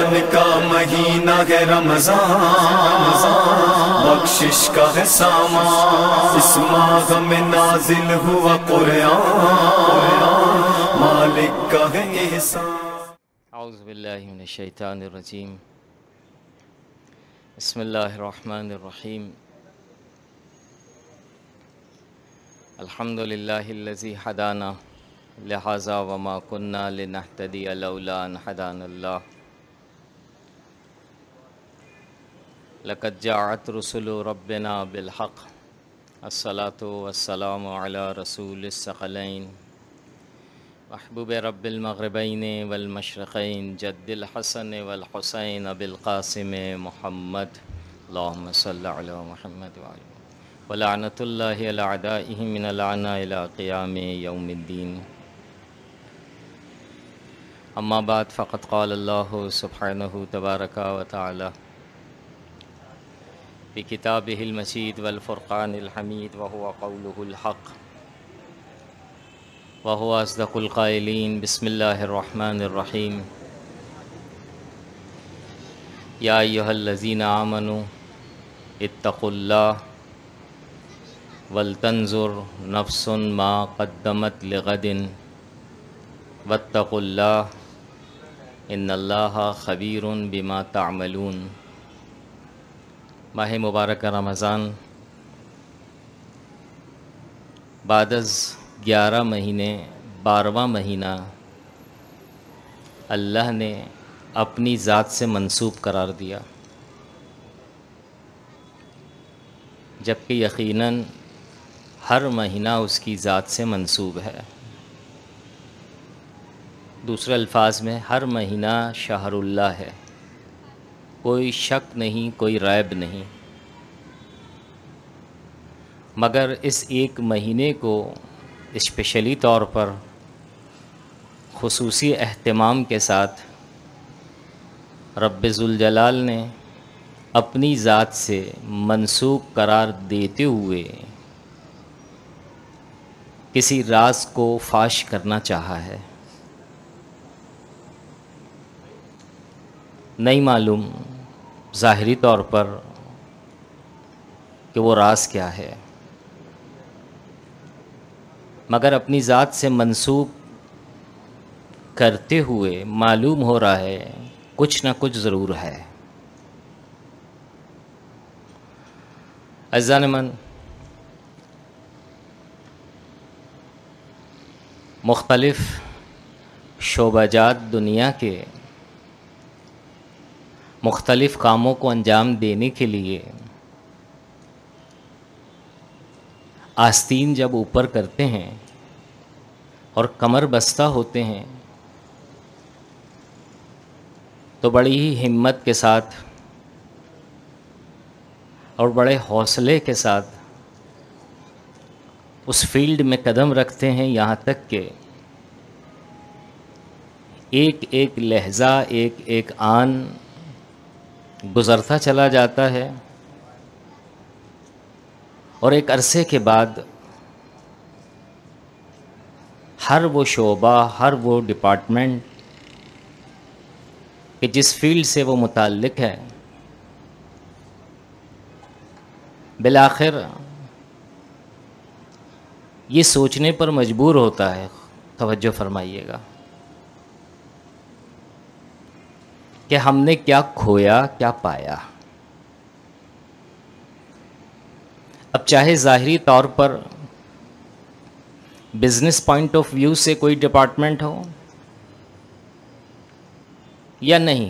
قرآن کا مہینہ ہے رمضان، بخشش کا ہے سامان، اس ماہ میں نازل ہوا قرآن، مالک کا ہے احسان۔ اعوذ باللہ من الشیطان الرجیم، بسم اللہ الرحمن الرحیم، الحمد للہ الذی ہدانا لہذا وما كنا لنہتدی لولا ان ہدانا اللہ، لقد جاءت رسل ربنا بالحق، الصلاۃ والسلام علی رسول الثقلین محبوب رب المغربین والمشرقین جد الحسن والحسین بالقاسم محمد، اللہم صلی علی محمد وعلی ولعنۃ اللہ علی اعدائہ من العنا الی قیام یوم الدین۔ اما بعد فقد قال اللہ سبحانہ تبارک و تعالی فی کتابہ المجید والفرقان الحمید وہو قولہ الحق وهو أصدق القائلين، بسم الله الرحمن الرحيم، يا أيها الذين آمنوا اتقوا الله ولتنظر نفس ما قدمت لغد واتقوا الله إن الله خبير بما تعملون۔ ماہ مبارک رمضان بعد از 11 مہینے 12واں مہینہ اللہ نے اپنی ذات سے منسوب قرار دیا، جبکہ یقیناً ہر مہینہ اس کی ذات سے منسوب ہے۔ دوسرے الفاظ میں ہر مہینہ شہر اللہ ہے، کوئی شک نہیں، کوئی ریب نہیں، مگر اس ایک مہینے کو اسپیشلی طور پر خصوصی اہتمام کے ساتھ رب ذوالجلال نے اپنی ذات سے منسوب قرار دیتے ہوئے کسی راز کو فاش کرنا چاہا ہے۔ نہیں معلوم ظاہری طور پر کہ وہ راز کیا ہے، مگر اپنی ذات سے منسوب کرتے ہوئے معلوم ہو رہا ہے کچھ نہ کچھ ضرور ہے۔ عزیزان من، مختلف شعبہ جات دنیا کے مختلف کاموں کو انجام دینے کے لیے آستین جب اوپر کرتے ہیں اور کمر بستہ ہوتے ہیں تو بڑی ہی ہمت کے ساتھ اور بڑے حوصلے کے ساتھ اس فیلڈ میں قدم رکھتے ہیں، یہاں تک کہ ایک ایک لہجہ ایک ایک آن گزرتا چلا جاتا ہے، اور ایک عرصے کے بعد ہر وہ شعبہ، ہر وہ ڈپارٹمنٹ کہ جس فیلڈ سے وہ متعلق ہے، بالآخر یہ سوچنے پر مجبور ہوتا ہے، توجہ فرمائیے گا، کہ ہم نے کیا کھویا کیا پایا۔ اب چاہے ظاہری طور پر بزنس پوائنٹ آف ویو سے کوئی ڈپارٹمنٹ ہو یا نہیں،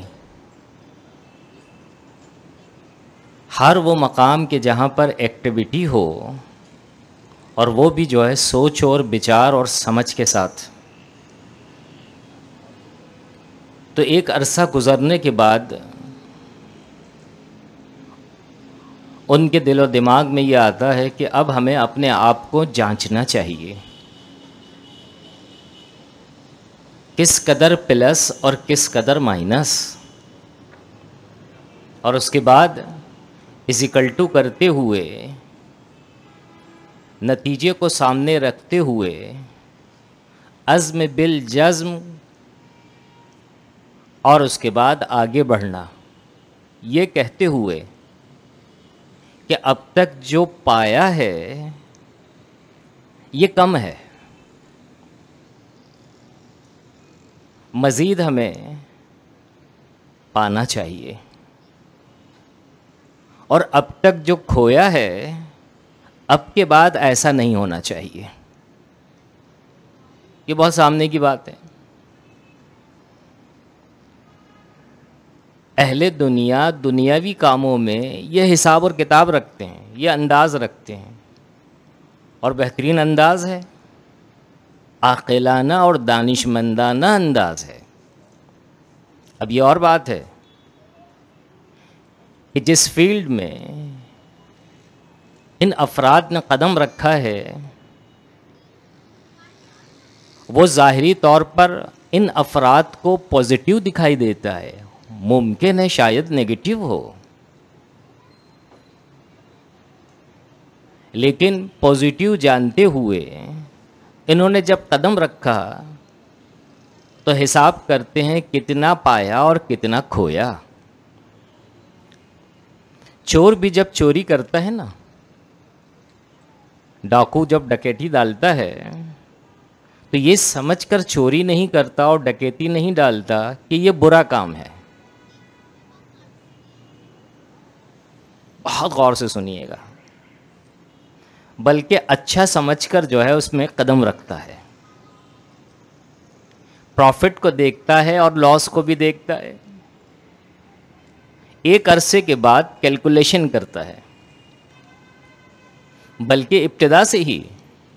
ہر وہ مقام کے جہاں پر ایکٹیویٹی ہو، اور وہ بھی جو ہے سوچ اور بچار اور سمجھ کے ساتھ، تو ایک عرصہ گزرنے کے بعد ان کے دل و دماغ میں یہ آتا ہے کہ اب ہمیں اپنے آپ کو جانچنا چاہیے، کس قدر پلس اور کس قدر مائنس، اور اس کے بعد ایزیکل ٹو کرتے ہوئے، نتیجے کو سامنے رکھتے ہوئے عزم بالجزم اور اس کے بعد آگے بڑھنا، یہ کہتے ہوئے کہ اب تک جو پایا ہے یہ کم ہے، مزید ہمیں پانا چاہیے، اور اب تک جو کھویا ہے اب کے بعد ایسا نہیں ہونا چاہیے۔ یہ بہت سامنے کی بات ہے۔ اہل دنیا دنیاوی کاموں میں یہ حساب اور کتاب رکھتے ہیں، یہ انداز رکھتے ہیں، اور بہترین انداز ہے، عاقلانہ اور دانشمندانہ انداز ہے۔ اب یہ اور بات ہے کہ جس فیلڈ میں ان افراد نے قدم رکھا ہے وہ ظاہری طور پر ان افراد کو پازیٹیو دکھائی دیتا ہے، ممکن ہے شاید نیگیٹو ہو، لیکن پازیٹیو جانتے ہوئے انہوں نے جب قدم رکھا تو حساب کرتے ہیں کتنا پایا اور کتنا کھویا۔ چور بھی جب چوری کرتا ہے نا، ڈاکو جب ڈکیتی ڈالتا ہے تو یہ سمجھ کر چوری نہیں کرتا اور ڈکیتی نہیں ڈالتا کہ یہ برا کام ہے۔ بہت غور سے سنیے گا، بلکہ اچھا سمجھ کر جو ہے اس میں قدم رکھتا ہے، پروفٹ کو دیکھتا ہے اور لاس کو بھی دیکھتا ہے، ایک عرصے کے بعد کیلکولیشن کرتا ہے، بلکہ ابتدا سے ہی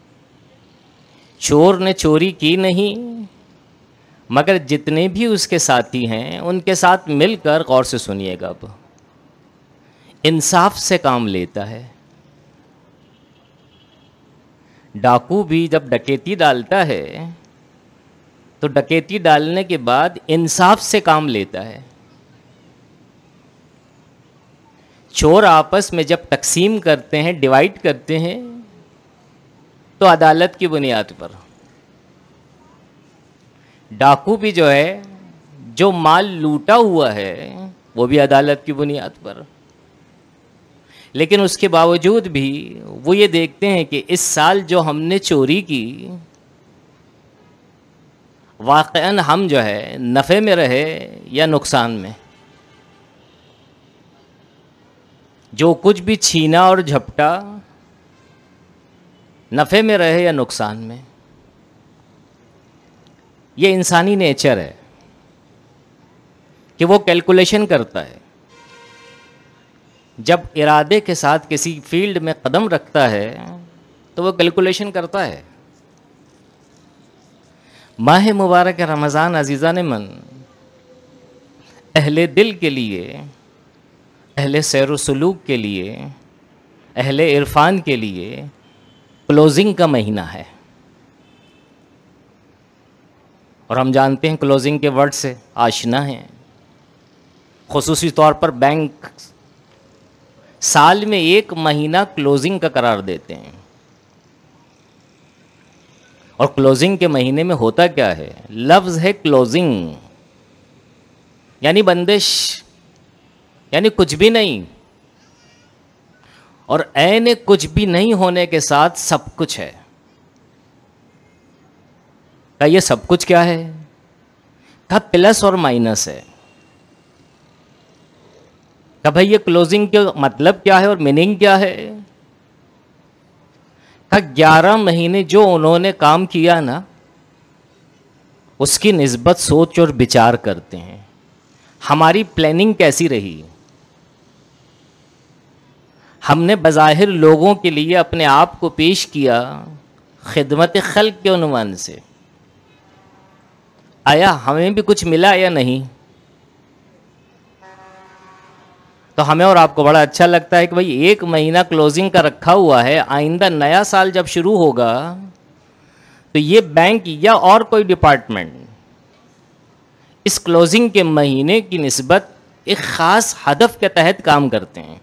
چور نے چوری کی نہیں، مگر جتنے بھی اس کے ساتھی ہیں ان کے ساتھ مل کر، غور سے سنیے گا، اب انصاف سے کام لیتا ہے۔ ڈاکو بھی جب ڈکیتی ڈالتا ہے تو ڈکیتی ڈالنے کے بعد انصاف سے کام لیتا ہے۔ چور آپس میں جب تقسیم کرتے ہیں، ڈیوائڈ کرتے ہیں، تو عدالت کی بنیاد پر۔ ڈاکو بھی جو ہے جو مال لوٹا ہوا ہے وہ بھی عدالت کی بنیاد پر، لیکن اس کے باوجود بھی وہ یہ دیکھتے ہیں کہ اس سال جو ہم نے چوری کی واقعاً ہم جو ہے نفع میں رہے یا نقصان میں، جو کچھ بھی چھینا اور جھپٹا نفع میں رہے یا نقصان میں۔ یہ انسانی نیچر ہے کہ وہ کیلکولیشن کرتا ہے، جب ارادے کے ساتھ کسی فیلڈ میں قدم رکھتا ہے تو وہ کیلکولیشن کرتا ہے۔ ماہ مبارک رمضان عزیزان من اہل دل کے لیے، اہل سیر و سلوک کے لیے، اہل عرفان کے لیے کلوزنگ کا مہینہ ہے، اور ہم جانتے ہیں کلوزنگ کے ورڈ سے آشنا ہیں۔ خصوصی طور پر بینک سال میں ایک مہینہ کلوزنگ کا قرار دیتے ہیں، اور کلوزنگ کے مہینے میں ہوتا کیا ہے؟ لفظ ہے کلوزنگ، یعنی بندش، یعنی کچھ بھی نہیں، اور عین کچھ بھی نہیں ہونے کے ساتھ سب کچھ ہے۔ کہ یہ سب کچھ کیا ہے؟ کہ پلس اور مائنس ہے۔ کہ بھئی یہ کلوزنگ کا مطلب کیا ہے اور میننگ کیا ہے؟ کہ 11 مہینے جو انہوں نے کام کیا نا، اس کی نسبت سوچ اور بچار کرتے ہیں، ہماری پلاننگ کیسی رہی؟ ہم نے بظاہر لوگوں کے لیے اپنے آپ کو پیش کیا خدمت خلق کے عنوان سے، آیا ہمیں بھی کچھ ملا یا نہیں؟ تو ہمیں اور آپ کو بڑا اچھا لگتا ہے کہ بھئی ایک مہینہ کلوزنگ کا رکھا ہوا ہے، آئندہ نیا سال جب شروع ہوگا تو یہ بینک یا اور کوئی ڈپارٹمنٹ اس کلوزنگ کے مہینے کی نسبت ایک خاص ہدف کے تحت کام کرتے ہیں۔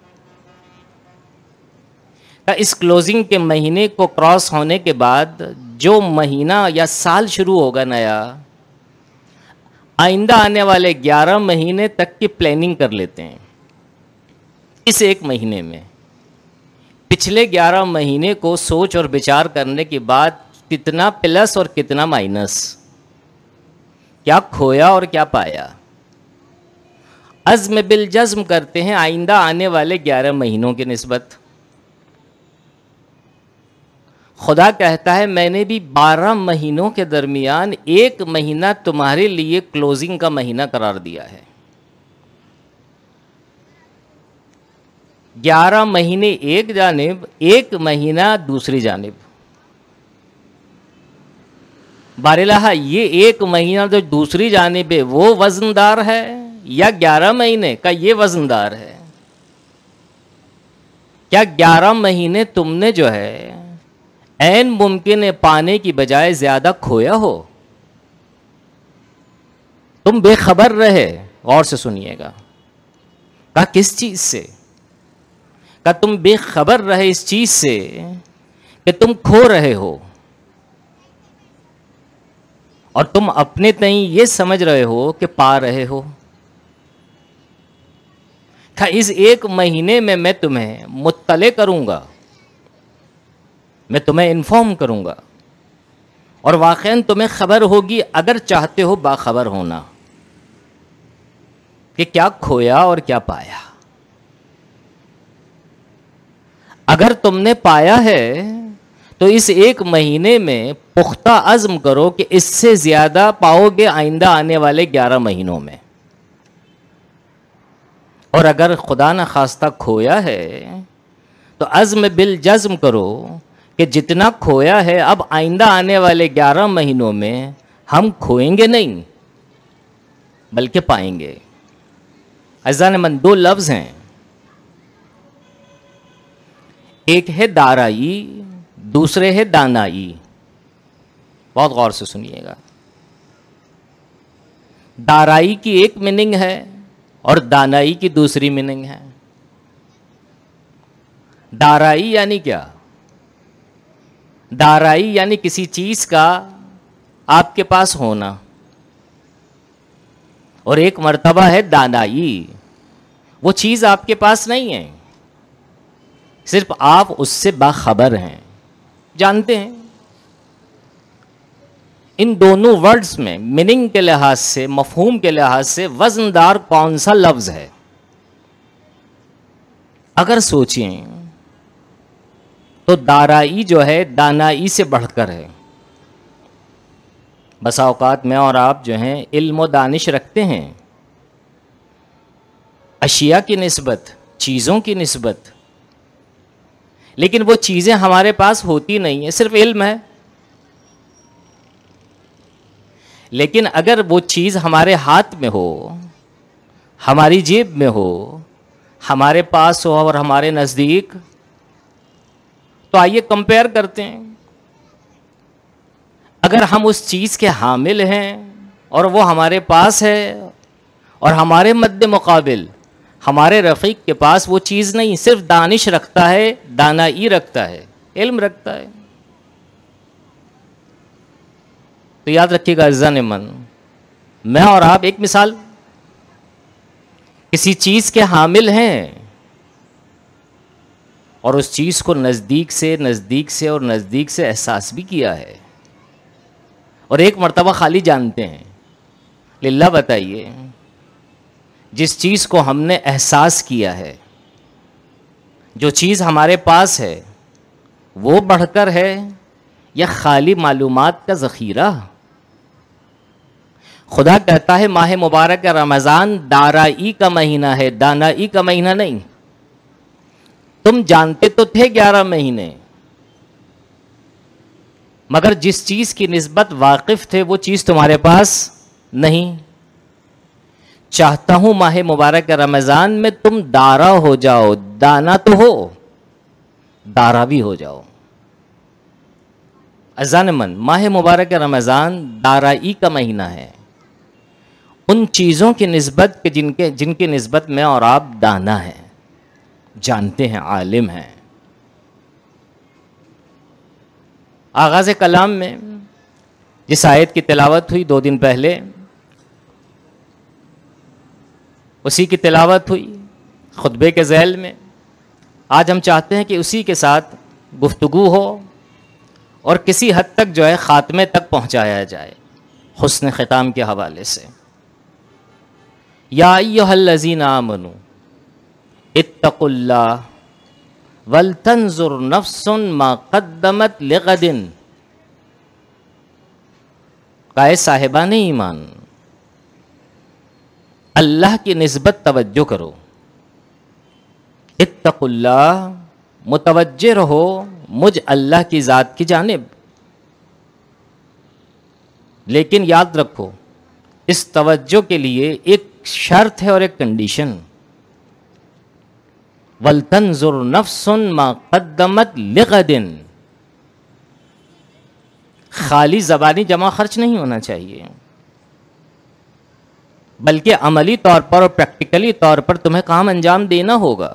اس کلوزنگ کے مہینے کو کراس ہونے کے بعد جو مہینہ یا سال شروع ہوگا نیا، آئندہ آنے والے 11 مہینے تک کی پلاننگ کر لیتے ہیں اس ایک مہینے میں. پچھلے 11 مہینے کو سوچ اور بچار کرنے کے بعد کتنا پلس اور کتنا مائنس، کیا کھویا اور کیا پایا. عزم بالجزم کرتے ہیں آئندہ آنے والے 11 مہینوں کی نسبت. خدا کہتا ہے میں نے بھی 12 مہینوں کے درمیان ایک مہینہ تمہارے لیے کلوزنگ کا مہینہ قرار دیا ہے. 11 مہینے ایک جانب، ایک مہینہ دوسری جانب. بارالہ یہ ایک مہینہ جو دوسری جانب ہے وہ وزندار ہے یا 11 مہینے کا یہ وزندار ہے؟ کیا 11 مہینے تم نے جو ہے عین ممکن ہے پانے کی بجائے زیادہ کھویا ہو؟ تم بے خبر رہے. غور سے سنیے گا. کہا کس چیز سے؟ کہا تم بے خبر رہے اس چیز سے کہ تم کھو رہے ہو، اور تم اپنے تئیں یہ سمجھ رہے ہو کہ پا رہے ہو. کہا اس ایک مہینے میں تمہیں مطلع کروں گا، میں تمہیں انفارم کروں گا، اور واقعاً تمہیں خبر ہوگی اگر چاہتے ہو باخبر ہونا کہ کیا کھویا اور کیا پایا. اگر تم نے پایا ہے تو اس ایک مہینے میں پختہ عزم کرو کہ اس سے زیادہ پاؤ گے آئندہ آنے والے 11 مہینوں میں. اور اگر خدا نخواستہ کھویا ہے تو عزم بالجزم کرو کہ جتنا کھویا ہے اب آئندہ آنے والے 11 مہینوں میں ہم کھوئیں گے نہیں بلکہ پائیں گے. عزیزان من، دو لفظ ہیں، ایک ہے دارائی، دوسرے ہے دانائی. بہت غور سے سنیے گا. دارائی کی ایک میننگ ہے اور دانائی کی دوسری میننگ ہے. دارائی یعنی کیا؟ دارائی یعنی کسی چیز کا آپ کے پاس ہونا، اور ایک مرتبہ ہے دانائی، وہ چیز آپ کے پاس نہیں ہے، صرف آپ اس سے باخبر ہیں، جانتے ہیں. ان دونوں ورڈز میں میننگ کے لحاظ سے، مفہوم کے لحاظ سے وزندار کون سا لفظ ہے؟ اگر سوچیں تو دارائی جو ہے دانائی سے بڑھ کر ہے. بسا اوقات میں اور آپ جو ہیں علم و دانش رکھتے ہیں اشیاء کی نسبت، چیزوں کی نسبت، لیکن وہ چیزیں ہمارے پاس ہوتی نہیں ہیں، صرف علم ہے. لیکن اگر وہ چیز ہمارے ہاتھ میں ہو، ہماری جیب میں ہو، ہمارے پاس ہو اور ہمارے نزدیک، تو آئیے کمپیئر کرتے ہیں. اگر ہم اس چیز کے حامل ہیں اور وہ ہمارے پاس ہے، اور ہمارے مد مقابل ہمارے رفیق کے پاس وہ چیز نہیں، صرف دانش رکھتا ہے، دانائی رکھتا ہے، علم رکھتا ہے، تو یاد رکھیے گا عزیزان من، میں اور آپ ایک مثال، کسی چیز کے حامل ہیں اور اس چیز کو نزدیک سے اور نزدیک سے احساس بھی کیا ہے، اور ایک مرتبہ خالی جانتے ہیں. للہ بتائیے، جس چیز کو ہم نے احساس کیا ہے، جو چیز ہمارے پاس ہے، وہ بڑھ کر ہے یا خالی معلومات کا ذخیرہ؟ خدا کہتا ہے ماہ مبارک رمضان دارائی کا مہینہ ہے، دانائی کا مہینہ نہیں. تم جانتے تو تھے 11 مہینے، مگر جس چیز کی نسبت واقف تھے وہ چیز تمہارے پاس نہیں. چاہتا ہوں ماہ مبارک رمضان میں تم دارا ہو جاؤ، دانا تو ہو، دارا بھی ہو جاؤ. عزیزان من، ماہ مبارک رمضان دارائی کا مہینہ ہے، ان چیزوں کی نسبت کہ جن کی نسبت میں اور آپ دانا ہیں، جانتے ہیں، عالم ہیں. آغاز کلام میں جس آیت کی تلاوت ہوئی 2 دن پہلے، اسی کی تلاوت ہوئی خطبے کے ذیل میں. آج ہم چاہتے ہیں کہ اسی کے ساتھ گفتگو ہو اور کسی حد تک جو ہے خاتمے تک پہنچایا جائے حسن ختام کے حوالے سے. یا ایھا الذین آمنوا اتقوا اللہ ولتنظر نفس ما قدمت لغد. کہ صاحبان ایمان اللہ کی نسبت توجہ کرو. اتقوا اللہ متوجہ رہو مجھ اللہ کی ذات کی جانب. لیکن یاد رکھو اس توجہ کے لیے ایک شرط ہے اور ایک کنڈیشن. وَلْتَنْظُرْ نَفْسٌ مَا قَدَّمَتْ لِغَدٍ. خالی زبانی جمع خرچ نہیں ہونا چاہیے بلکہ عملی طور پر اور پریکٹیکلی طور پر تمہیں کام انجام دینا ہوگا.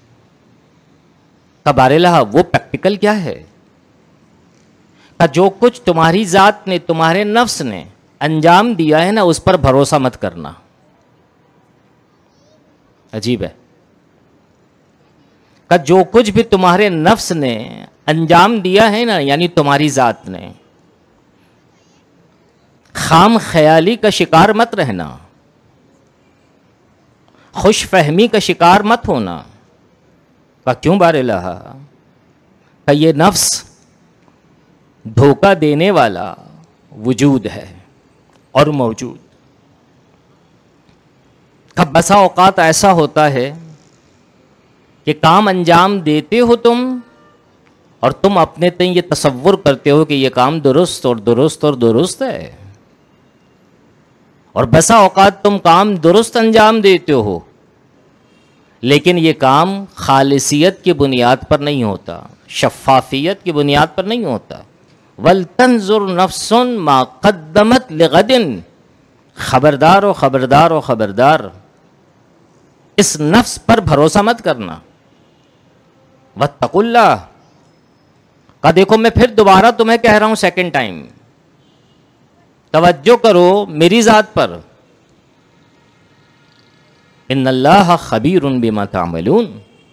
کبار اللہ وہ پریکٹیکل کیا ہے کہ جو کچھ تمہاری ذات نے تمہارے نفس نے انجام دیا ہے نا اس پر بھروسہ مت کرنا. عجیب ہے کہ جو کچھ بھی تمہارے نفس نے انجام دیا ہے نا یعنی تمہاری ذات نے خام خیالی کا شکار مت رہنا خوش فہمی کا شکار مت ہونا. کہ کیوں بار الہ کہ یہ نفس دھوکہ دینے والا وجود ہے اور موجود. کہ بسا اوقات ایسا ہوتا ہے کہ کام انجام دیتے ہو تم اور تم اپنے تئیں یہ تصور کرتے ہو کہ یہ کام درست اور درست اور درست ہے اور بسا اوقات تم کام درست انجام دیتے ہو لیکن یہ کام خالصیت کی بنیاد پر نہیں ہوتا شفافیت کی بنیاد پر نہیں ہوتا. وَلْتَنْظُرْ نَفْسٌ مَا قَدَّمَتْ لِغَدٍ. خبردار و خبردار و خبردار اس نفس پر بھروسہ مت کرنا. وَاتَّقُوا اللَّهَ. کہ دیکھو میں پھر دوبارہ تمہیں کہہ رہا ہوں سیکنڈ ٹائم توجہ کرو میری ذات پر. ان اللہ خبیر بما تعملون.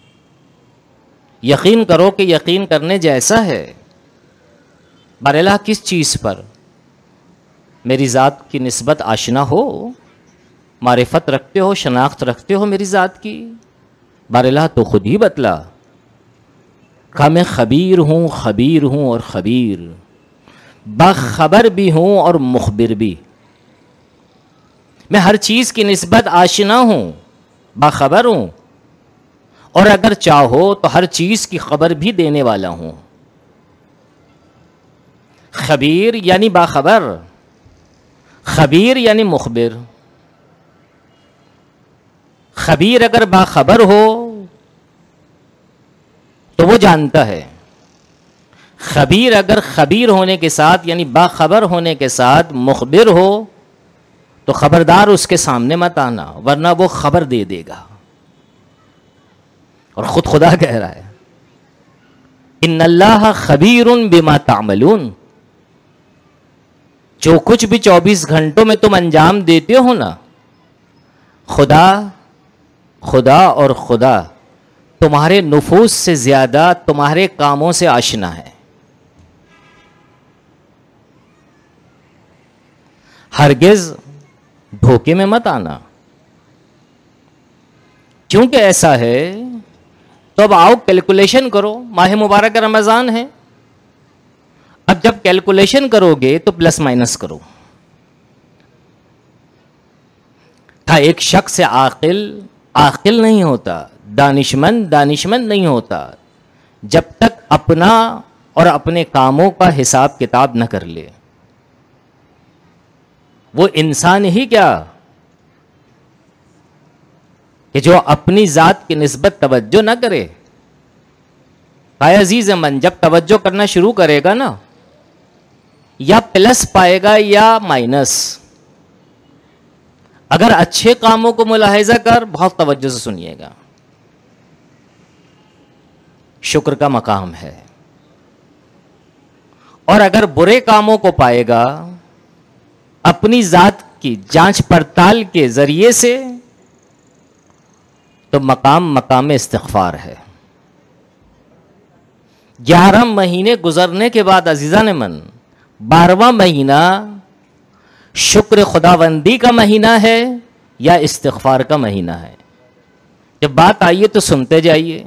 یقین کرو کہ یقین کرنے جیسا ہے. بار اللہ کس چیز پر؟ میری ذات کی نسبت آشنا ہو معرفت رکھتے ہو شناخت رکھتے ہو میری ذات کی. بار اللہ تو خود ہی بتلا کہ میں خبیر ہوں اور خبیر باخبر بھی ہوں اور مخبر بھی. میں ہر چیز کی نسبت آشنا ہوں باخبر ہوں اور اگر چاہو تو ہر چیز کی خبر بھی دینے والا ہوں. خبیر یعنی باخبر خبیر یعنی مخبر. خبیر اگر باخبر ہو تو وہ جانتا ہے. خبیر اگر خبیر ہونے کے ساتھ یعنی باخبر ہونے کے ساتھ مخبر ہو تو خبردار اس کے سامنے مت آنا ورنہ وہ خبر دے دے گا. اور خود خدا کہہ رہا ہے ان اللہ خبیر بما تعملون. جو کچھ بھی 24 گھنٹوں میں تم انجام دیتے ہو نا خدا اور خدا تمہارے نفوس سے زیادہ تمہارے کاموں سے آشنا ہے. ہرگز دھوکے میں مت آنا. کیونکہ ایسا ہے تو اب آؤ کیلکولیشن کرو. ماہ مبارک رمضان ہے. اب جب کیلکولیشن کرو گے تو پلس مائنس کرو. ایک شخص عاقل نہیں ہوتا دانشمند نہیں ہوتا جب تک اپنا اور اپنے کاموں کا حساب کتاب نہ کر لے. وہ انسان ہی کیا کہ جو اپنی ذات کی نسبت توجہ نہ کرے. بھائی عزیز من جب توجہ کرنا شروع کرے گا نا یا پلس پائے گا یا مائنس. اگر اچھے کاموں کو ملاحظہ کر بہت توجہ سے سنیے گا شکر کا مقام ہے. اور اگر برے کاموں کو پائے گا اپنی ذات کی جانچ پڑتال کے ذریعے سے تو مقام استغفار ہے. 11 مہینے گزرنے کے بعد عزیزان من 12واں مہینہ شکر خداوندی کا مہینہ ہے یا استغفار کا مہینہ ہے؟ جب بات آئیے تو سنتے جائیے.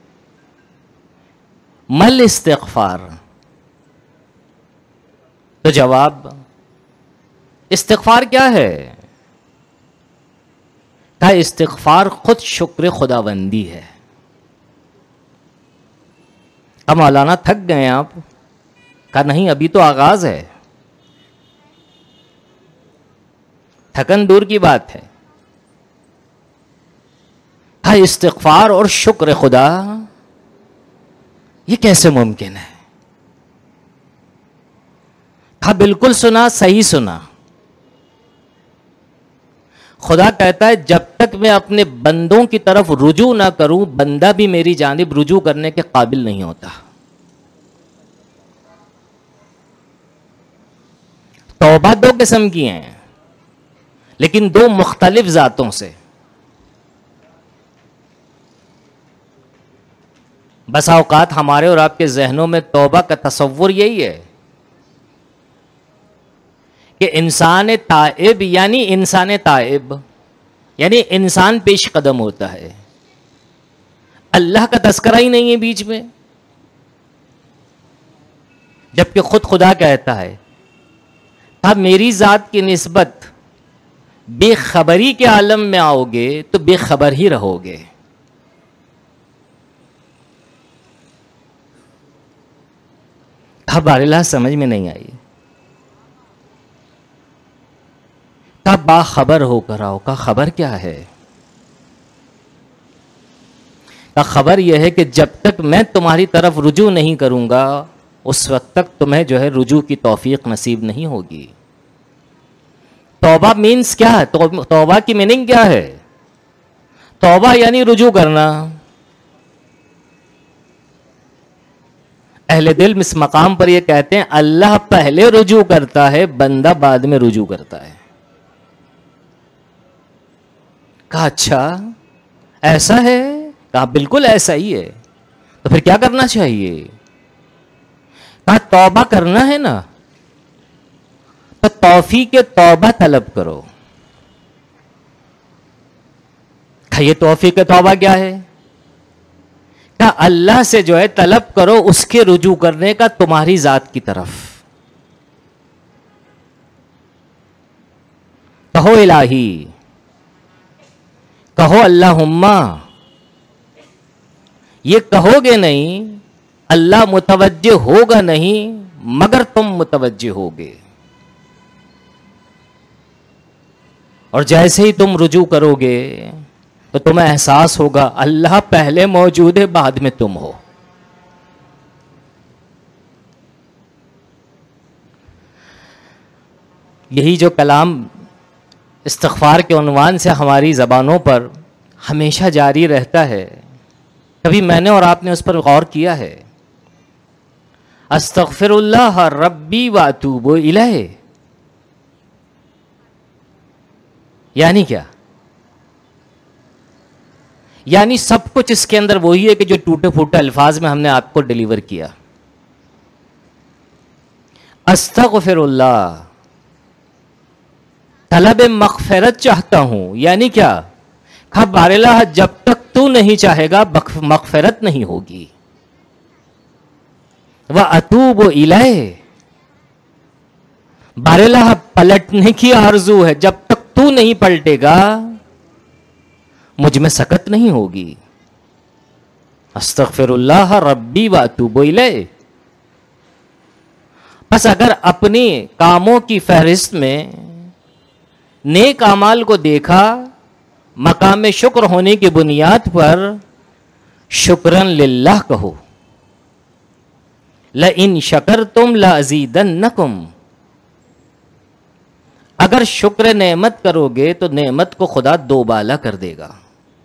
مل استغفار، تو جواب استغفار کیا ہے؟ کہا استغفار خود شکر خداوندی ہے. اب مولانا تھک گئے آپ؟ کہا نہیں، ابھی تو آغاز ہے. تھکن دور کی بات ہے. کہا استغفار اور شکر خدا یہ کیسے ممکن ہے؟ کہا بالکل سنا، صحیح سنا. خدا کہتا ہے جب تک میں اپنے بندوں کی طرف رجوع نہ کروں بندہ بھی میری جانب رجوع کرنے کے قابل نہیں ہوتا. توبہ 2 قسم کی ہیں لیکن 2 مختلف ذاتوں سے. بسا اوقات ہمارے اور آپ کے ذہنوں میں توبہ کا تصور یہی ہے کہ انسان تائب یعنی انسان پیش قدم ہوتا ہے، اللہ کا تذکرہ ہی نہیں ہے بیچ میں. جبکہ خود خدا کہتا ہے اب میری ذات کی نسبت بے خبری کے عالم میں آؤ گے تو بے خبر ہی رہو گے. اب اللہ سمجھ میں نہیں آئی. کب باخبر ہو کر آؤ. کا خبر کیا ہے؟ کا خبر یہ ہے کہ جب تک میں تمہاری طرف رجوع نہیں کروں گا اس وقت تک تمہیں جو ہے رجوع کی توفیق نصیب نہیں ہوگی. توبہ مینس کیا ہے؟ توبہ کی میننگ کیا ہے؟ توبہ یعنی رجوع کرنا. اہل دل اس مقام پر یہ کہتے ہیں اللہ پہلے رجوع کرتا ہے، بندہ بعد میں رجوع کرتا ہے. کہا اچھا ایسا ہے؟ کہا بالکل ایسا ہی ہے. تو پھر کیا کرنا چاہیے؟ کہا توبہ کرنا ہے نا تو توفیق توبہ طلب کرو. کہا یہ توفیق توبہ کیا ہے؟ کہا اللہ سے جو ہے طلب کرو اس کے رجوع کرنے کا تمہاری ذات کی طرف. کہو الہی، کہو اللہم. یہ کہو گے نہیں اللہ متوجہ ہوگا نہیں مگر تم متوجہ ہوگے. اور جیسے ہی تم رجوع کرو گے تو تمہیں احساس ہوگا اللہ پہلے موجود ہے بعد میں تم ہو. یہی جو کلام استغفار کے عنوان سے ہماری زبانوں پر ہمیشہ جاری رہتا ہے، کبھی میں نے اور آپ نے اس پر غور کیا ہے؟ استغفر اللہ ربی واتوب الیہ یعنی کیا؟ یعنی سب کچھ اس کے اندر وہی ہے کہ جو ٹوٹے پھوٹے الفاظ میں ہم نے آپ کو ڈیلیور کیا. استغفر اللہ، طلب مغفرت چاہتا ہوں. یعنی کیا؟ کہا باراللہ جب تک تو نہیں چاہے گا مغفرت نہیں ہوگی. وَأَتُوبُ إِلَيْهِ، باراللہ پلٹنے کی آرزو ہے، جب تک تو نہیں پلٹے گا مجھ میں سکت نہیں ہوگی. استغفر اللہ ربی واتوب الیہ. بس اگر اپنی کاموں کی فہرست میں نیک اعمال کو دیکھا مقام شکر ہونے کی بنیاد پر شکرن للہ کہو. لئن شکرتم لازیدنکم، اگر شکر نعمت کرو گے تو نعمت کو خدا دوبالا کر دے گا.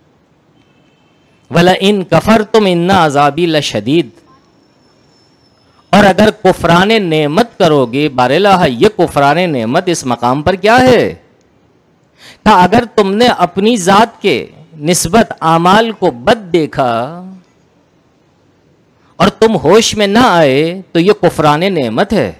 وَلَئِن كَفَرْتُمْ إِنَّ عَذَابِي لَشَدِيدٌ، اور اگر کفران نعمت کرو گے، باراللہ یہ کفران نعمت اس مقام پر کیا ہے؟ کہ اگر تم نے اپنی ذات کے نسبت اعمال کو بد دیکھا اور تم ہوش میں نہ آئے تو یہ کفران نعمت ہے.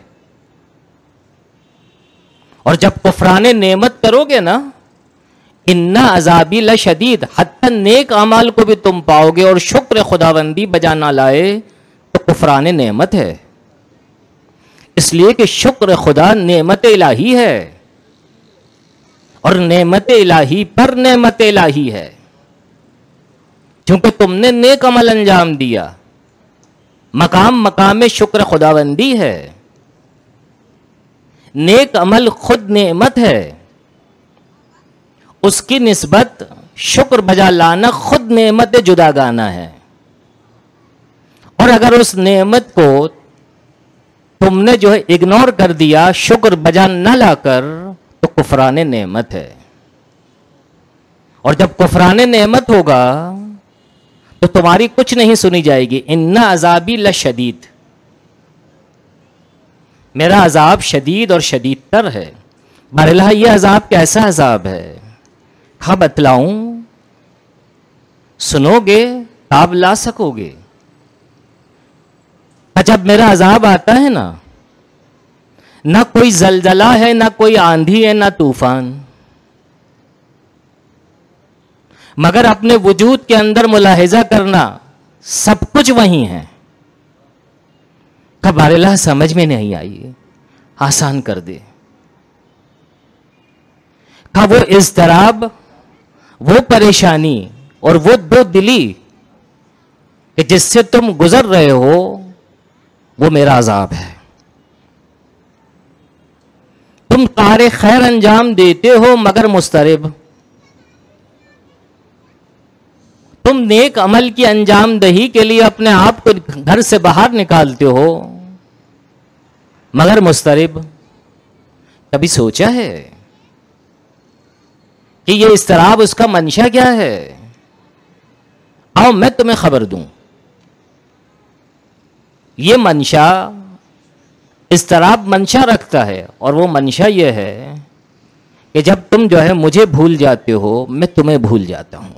اور جب کفران نعمت کرو گے نا، ان عذابی لشدید، حتی نیک اعمال کو بھی تم پاؤ گے اور شکر خداوندی بجا نہ لائے تو کفران نعمت ہے. اس لیے کہ شکر خدا نعمت الہی ہے، اور نعمت الہی پر نعمت الہی ہے، کیونکہ تم نے نیک عمل انجام دیا. مقام شکر خداوندی ہے. نیک عمل خود نعمت ہے، اس کی نسبت شکر بجا لانا خود نعمت جداگانہ ہے. اور اگر اس نعمت کو تم نے جو ہے اگنور کر دیا شکر بجا نہ لا کر، تو کفران نعمت ہے. اور جب کفران نعمت ہوگا تو تمہاری کچھ نہیں سنی جائے گی. ان عذابی لشدید، میرا عذاب شدید اور شدید تر ہے. بہرحال یہ عذاب کیسا عذاب ہے؟ ہاں بتلاؤں، سنو گے تاب لا سکو گے. جب میرا عذاب آتا ہے نا، نہ کوئی زلزلہ ہے، نہ کوئی آندھی ہے، نہ طوفان، مگر اپنے وجود کے اندر ملاحظہ کرنا سب کچھ وہی ہے. کب اللہ سمجھ میں نہیں آئی، آسان کر دے. وہ اضطراب، وہ پریشانی اور وہ دو دلی کہ جس سے تم گزر رہے ہو، وہ میرا عذاب ہے. تم کار خیر انجام دیتے ہو مگر مضطرب، تم نیک عمل کی انجام دہی کے لیے اپنے آپ کو گھر سے باہر نکالتے ہو مگر مضطرب. کبھی سوچا ہے کہ یہ اضطراب اس کا منشا کیا ہے؟ آؤ میں تمہیں خبر دوں. یہ منشا، اضطراب منشا رکھتا ہے، اور وہ منشا یہ ہے کہ جب تم جو ہے مجھے بھول جاتے ہو، میں تمہیں بھول جاتا ہوں.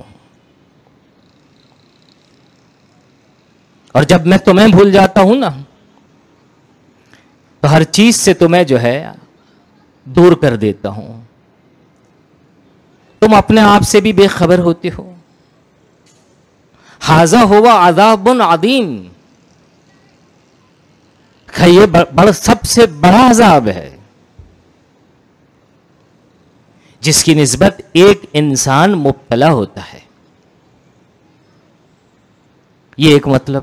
اور جب میں تمہیں بھول جاتا ہوں نا، تو ہر چیز سے تمہیں جو ہے دور کر دیتا ہوں. تم اپنے آپ سے بھی بے خبر ہوتے ہو. ھذا ھو عذاب عظیم، یہ سب سے بڑا عذاب ہے جس کی نسبت ایک انسان مبتلا ہوتا ہے. یہ ایک مطلب.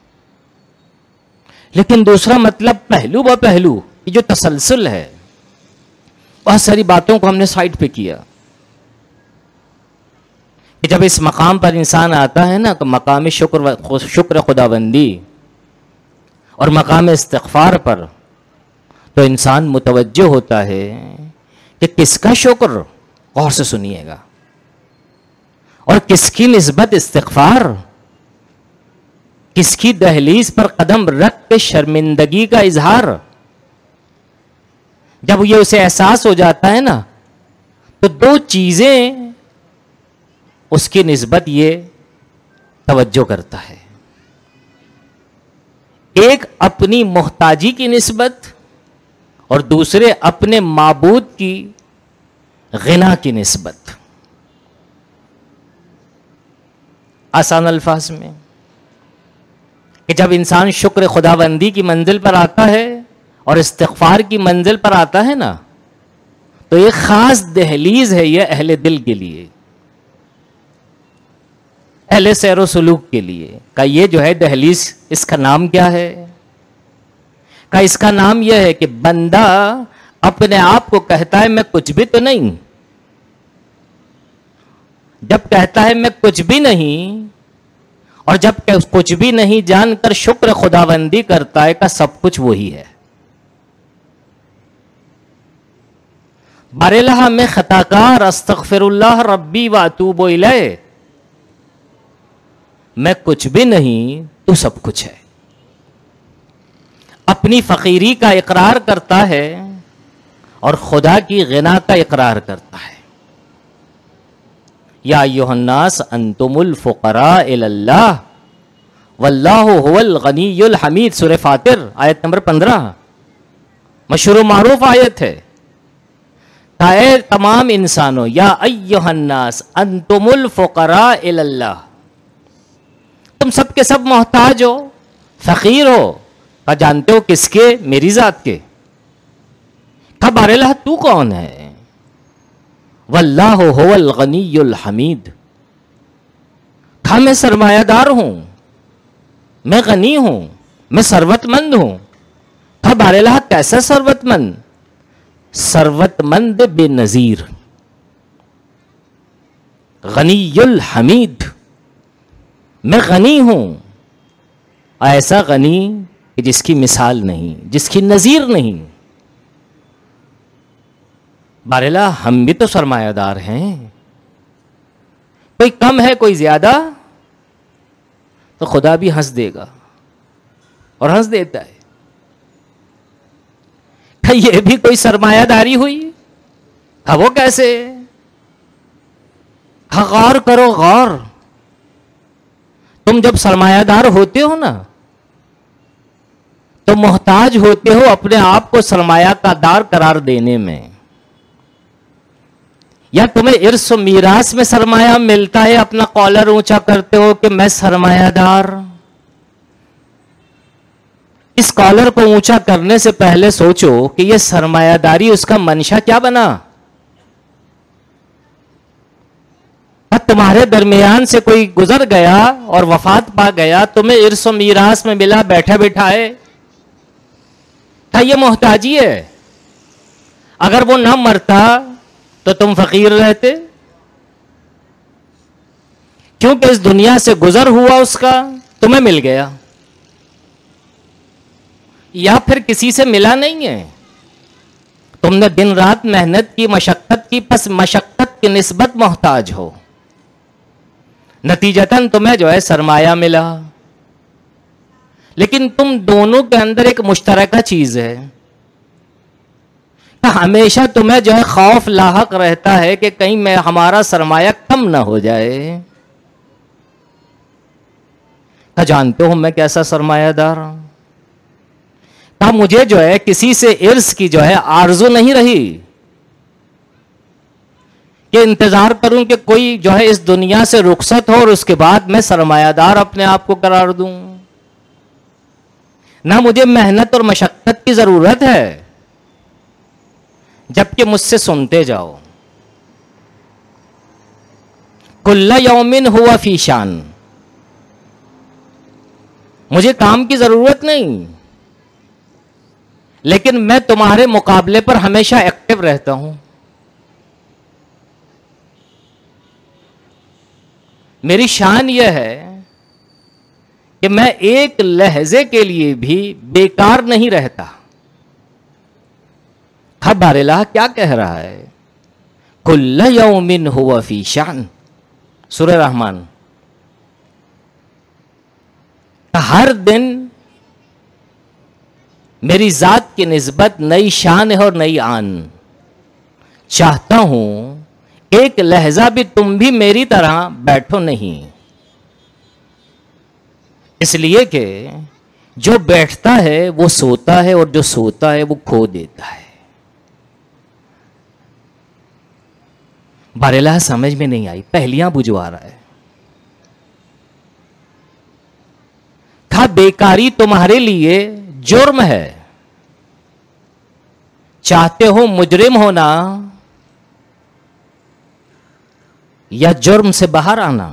لیکن دوسرا مطلب پہلو بہ پہلو، یہ جو تسلسل ہے، بہت ساری باتوں کو ہم نے سائڈ پہ کیا کہ جب اس مقام پر انسان آتا ہے نا، کہ مقام شکر خداوندی اور مقام استغفار پر، تو انسان متوجہ ہوتا ہے کہ کس کا شکر، غور سے سنیے گا، اور کس کی نسبت استغفار، کس کی دہلیز پر قدم رکھ کے شرمندگی کا اظہار. جب یہ اسے احساس ہو جاتا ہے نا، تو دو چیزیں اس کی نسبت یہ توجہ کرتا ہے. ایک اپنی محتاجی کی نسبت، اور دوسرے اپنے معبود کی غنا کی نسبت. آسان الفاظ میں کہ جب انسان شکر خداوندی کی منزل پر آتا ہے اور استغفار کی منزل پر آتا ہے نا، تو ایک خاص دہلیز ہے یہ اہل دل کے لیے، اہل سیر و سلوک کے لیے. کہ یہ جو ہے دہلیز، اس کا نام کیا ہے؟ کہ اس کا نام یہ ہے کہ بندہ اپنے آپ کو کہتا ہے میں کچھ بھی تو نہیں. جب کہتا ہے میں کچھ بھی نہیں، اور جب کچھ بھی نہیں جان کر شکر خداوندی کرتا ہے، کہ سب کچھ وہی ہے. بارلہ میں خطا کار، استغفر اللہ ربی واتوب الیہ، میں کچھ بھی نہیں، تو سب کچھ ہے. اپنی فقیری کا اقرار کرتا ہے اور خدا کی غنا کا اقرار کرتا ہے. یا ایھا الناس انتم الفقراء الی اللہ واللہ هو الغنی الحمید، سورہ فاطر آیت نمبر 15، مشہور و معروف آیت ہے. اے تمام انسانوں، یا ایھا الناس انتم الفقراء الی اللہ، تم سب کے سب محتاج ہو، فقیر ہو. کہا جانتے ہو کس کے؟ میری ذات کے. کہا باراللہ تو کون ہے؟ واللہ هو الغنی الحمید. کہا میں سرمایہ دار ہوں، میں غنی ہوں، میں ثروت مند ہوں. کہا باراللہ کیسا ثروت مند؟ ثروت مند بے نظیر، غنی الحمید. میں غنی ہوں، ایسا غنی کہ جس کی مثال نہیں، جس کی نظیر نہیں. باراللہ ہم بھی تو سرمایہ دار ہیں، کوئی کم ہے کوئی زیادہ، تو خدا بھی ہنس دے گا اور ہنس دیتا ہے. کہ یہ بھی کوئی سرمایہ داری ہوئی؟ وہ کیسے؟ غور کرو غور. تم جب سرمایہ دار ہوتے ہو نا تو محتاج ہوتے ہو اپنے آپ کو سرمایہ کا دار قرار دینے میں. یا تمہیں ارث و میراث میں سرمایہ ملتا ہے، اپنا کالر اونچا کرتے ہو کہ میں سرمایہ دار. اس کالر کو اونچا کرنے سے پہلے سوچو کہ یہ سرمایہ داری اس کا منشا کیا بنا. تمہارے درمیان سے کوئی گزر گیا اور وفات پا گیا، تمہیں ارث و میراث میں ملا بیٹھے بٹھائے، یہ محتاجی ہے. اگر وہ نہ مرتا تو تم فقیر رہتے، کیونکہ اس دنیا سے گزر ہوا اس کا، تمہیں مل گیا. یا پھر کسی سے ملا نہیں ہے، تم نے دن رات محنت کی، مشقت کی، پس مشقت کی نسبت محتاج ہو، نتیجتاً تمہیں جو ہے سرمایہ ملا. لیکن تم دونوں کے اندر ایک مشترکہ چیز ہے، ہمیشہ تمہیں جو ہے خوف لاحق رہتا ہے کہ کہیں میں ہمارا سرمایہ کم نہ ہو جائے. جانتے ہو میں کیسا سرمایہ دار ہوں؟ مجھے جو ہے کسی سے ارث کی جو ہے آرزو نہیں رہی کہ انتظار کروں کہ کوئی جو ہے اس دنیا سے رخصت ہو اور اس کے بعد میں سرمایہ دار اپنے آپ کو قرار دوں. نہ مجھے محنت اور مشقت کی ضرورت ہے، جبکہ مجھ سے سنتے جاؤ. کل یوم ہوا فی شان، مجھے کام کی ضرورت نہیں، لیکن میں تمہارے مقابلے پر ہمیشہ ایکٹیو رہتا ہوں. میری شان یہ ہے کہ میں ایک لہجے کے لیے بھی بیکار نہیں رہتا. باراللہ کیا کہہ رہا ہے؟ کل یوم ہوا فی شان، سورہ رحمان. ہر دن میری ذات کی نسبت نئی شان ہے اور نئی آن. چاہتا ہوں ایک لہجہ بھی تم بھی میری طرح بیٹھو نہیں، اس لیے کہ جو بیٹھتا ہے وہ سوتا ہے اور جو سوتا ہے وہ کھو دیتا ہے. باراللہ سمجھ میں نہیں آئی، پہلیاں بجھوا رہا ہے. تھا بیکاری تمہارے لیے جرم ہے، چاہتے ہو مجرم ہونا یا جرم سے باہر آنا.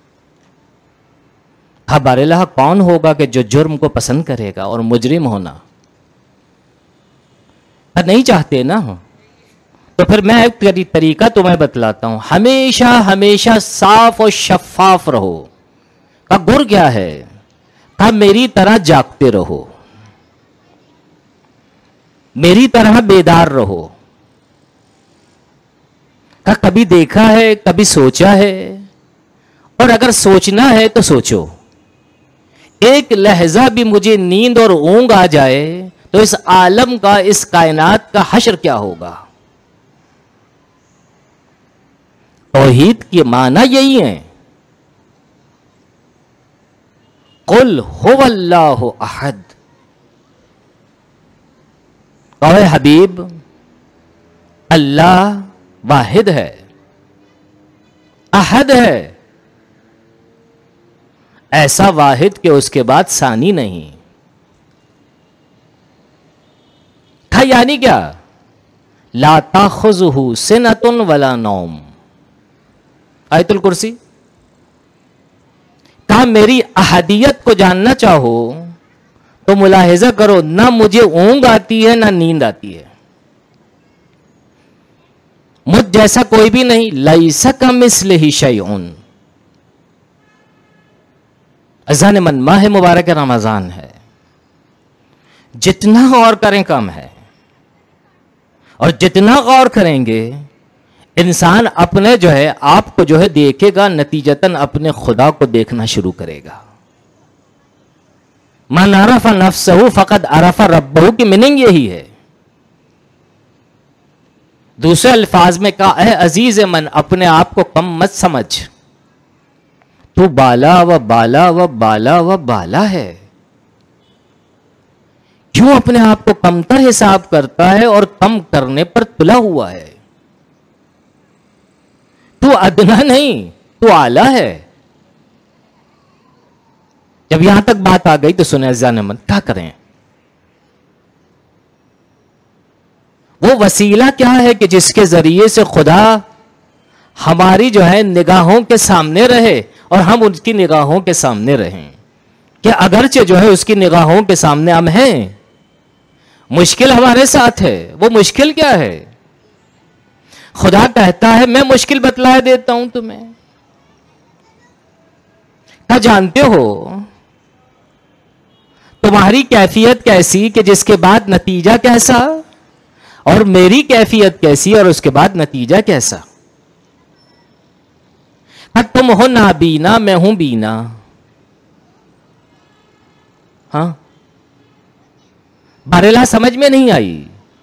باراللہ کون ہوگا کہ جو جرم کو پسند کرے گا اور مجرم ہونا نہیں چاہتے نا. تو پھر میں ایک طریقہ تمہیں بتلاتا ہوں، ہمیشہ ہمیشہ صاف اور شفاف رہو. گر کیا ہے؟ میری طرح جاگتے رہو، میری طرح بیدار رہو. کبھی دیکھا ہے، کبھی سوچا ہے، اور اگر سوچنا ہے تو سوچو. ایک لہجہ بھی مجھے نیند اور اونگ آ جائے تو اس عالم کا، اس کائنات کا حشر کیا ہوگا. توحید کی معنی یہی ہے. قل هو اللہ احد. اے حبیب اللہ واحد ہے، احد ہے، ایسا واحد کہ اس کے بعد ثانی نہیں. تھا یعنی کیا؟ لا تاخذہ سنۃ ولا نوم. آیت الکرسی. کہا میری احدیت کو جاننا چاہو تو ملاحظہ کرو، نہ مجھے اونگ آتی ہے نہ نیند آتی ہے. مجھ جیسا کوئی بھی نہیں. لیس کمثلہ شیء. اذان من ماہ مبارک رمضان ہے، جتنا غور کریں کم ہے، اور جتنا غور کریں گے انسان اپنے جو ہے آپ کو جو ہے دیکھے گا، نتیجتاً اپنے خدا کو دیکھنا شروع کرے گا. من عرف نفسہ فقد عرف ربہ کی میننگ یہی ہے. دوسرے الفاظ میں کہا اے عزیز من، اپنے آپ کو کم مت سمجھ، تو بالا و بالا و بالا و بالا ہے. کیوں اپنے آپ کو کمتر حساب کرتا ہے اور کم کرنے پر تلا ہوا ہے؟ تو ادنا نہیں، تو اعلیٰ ہے. جب یہاں تک بات آ گئی تو سنیں عزیزان من، کیا کریں؟ وہ وسیلہ کیا ہے کہ جس کے ذریعے سے خدا ہماری جو ہے نگاہوں کے سامنے رہے اور ہم ان کی نگاہوں کے سامنے رہیں. کہ اگرچہ جو ہے اس کی نگاہوں کے سامنے ہم ہیں، مشکل ہمارے ساتھ ہے. وہ مشکل کیا ہے؟ خدا کہتا ہے میں مشکل بتلا دیتا ہوں تمہیں. کیا جانتے ہو تمہاری کیفیت کیسی کہ جس کے بعد نتیجہ کیسا، اور میری کیفیت کیسی اور اس کے بعد نتیجہ کیسا؟ تم ہو نابینا، میں ہوں بینا. ہاں بارلا سمجھ میں نہیں آئی.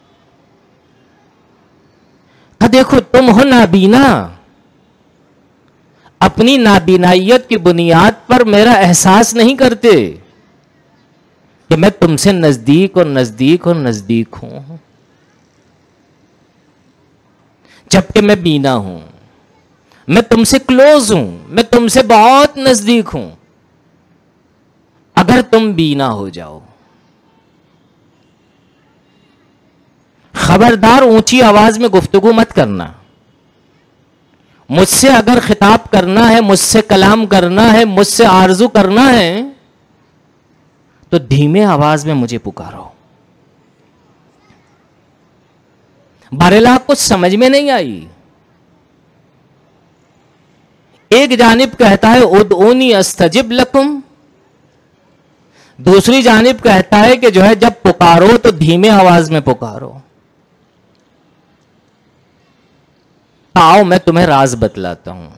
دیکھو تم ہو نابینا، اپنی نابینائیت کی بنیاد پر میرا احساس نہیں کرتے کہ میں تم سے نزدیک اور نزدیک اور نزدیک ہوں، جبکہ میں بینا ہوں. میں تم سے کلوز ہوں، میں تم سے بہت نزدیک ہوں. اگر تم بینا ہو جاؤ، خبردار اونچی آواز میں گفتگو مت کرنا. مجھ سے اگر خطاب کرنا ہے، مجھ سے کلام کرنا ہے، مجھ سے آرزو کرنا ہے تو دھیمے آواز میں مجھے پکارو. بارلا کچھ سمجھ میں نہیں آئی. ایک جانب کہتا ہے ادعونی استجب لکم، دوسری جانب کہتا ہے کہ جو ہے جب پکارو تو دھیمے آواز میں پکارو. آؤ میں تمہیں راز بتلاتا ہوں.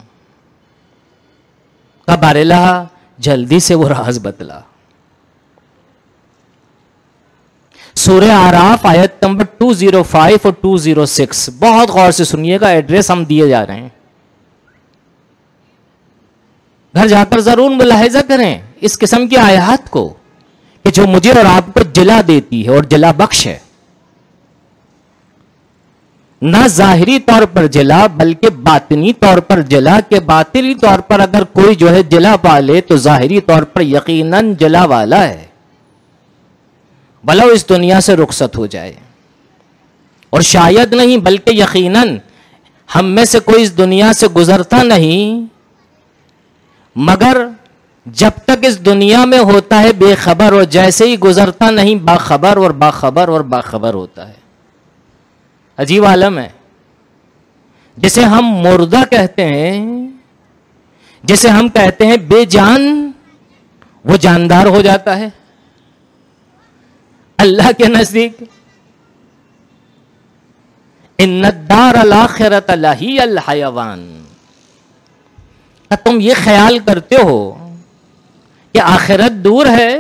بارلا جلدی سے وہ راز بتلا. سورہ اعراف آیت نمبر 205 اور 206 بہت غور سے سنیے گا، ایڈریس ہم دیے جا رہے ہیں، گھر جا کر ضرور ملاحظہ کریں اس قسم کی آیات کو کہ جو مجھے اور آپ کو جلا دیتی ہے اور جلا بخش ہے. نہ ظاہری طور پر جلا بلکہ باطنی طور پر جلا، کہ باطنی طور پر اگر کوئی جو ہے جلا پالے تو ظاہری طور پر یقیناً جلا والا ہے، بھلا اس دنیا سے رخصت ہو جائے. اور شاید نہیں بلکہ یقیناً ہم میں سے کوئی اس دنیا سے گزرتا نہیں مگر جب تک اس دنیا میں ہوتا ہے بے خبر، اور جیسے ہی گزرتا نہیں باخبر اور باخبر اور باخبر ہوتا ہے. عجیب عالم ہے. جسے ہم مردہ کہتے ہیں، جسے ہم کہتے ہیں بے جان، وہ جاندار ہو جاتا ہے اللہ کے نزدیک. ان الدار الاخرۃ لہی الحیوان. تم یہ خیال کرتے ہو کہ آخرت دور ہے؟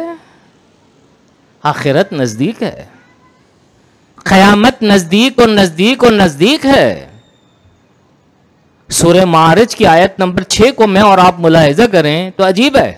آخرت نزدیک ہے. قیامت نزدیک اور نزدیک اور نزدیک ہے. سورہ معارج کی آیت نمبر 6 کو میں اور آپ ملاحظہ کریں تو عجیب ہے.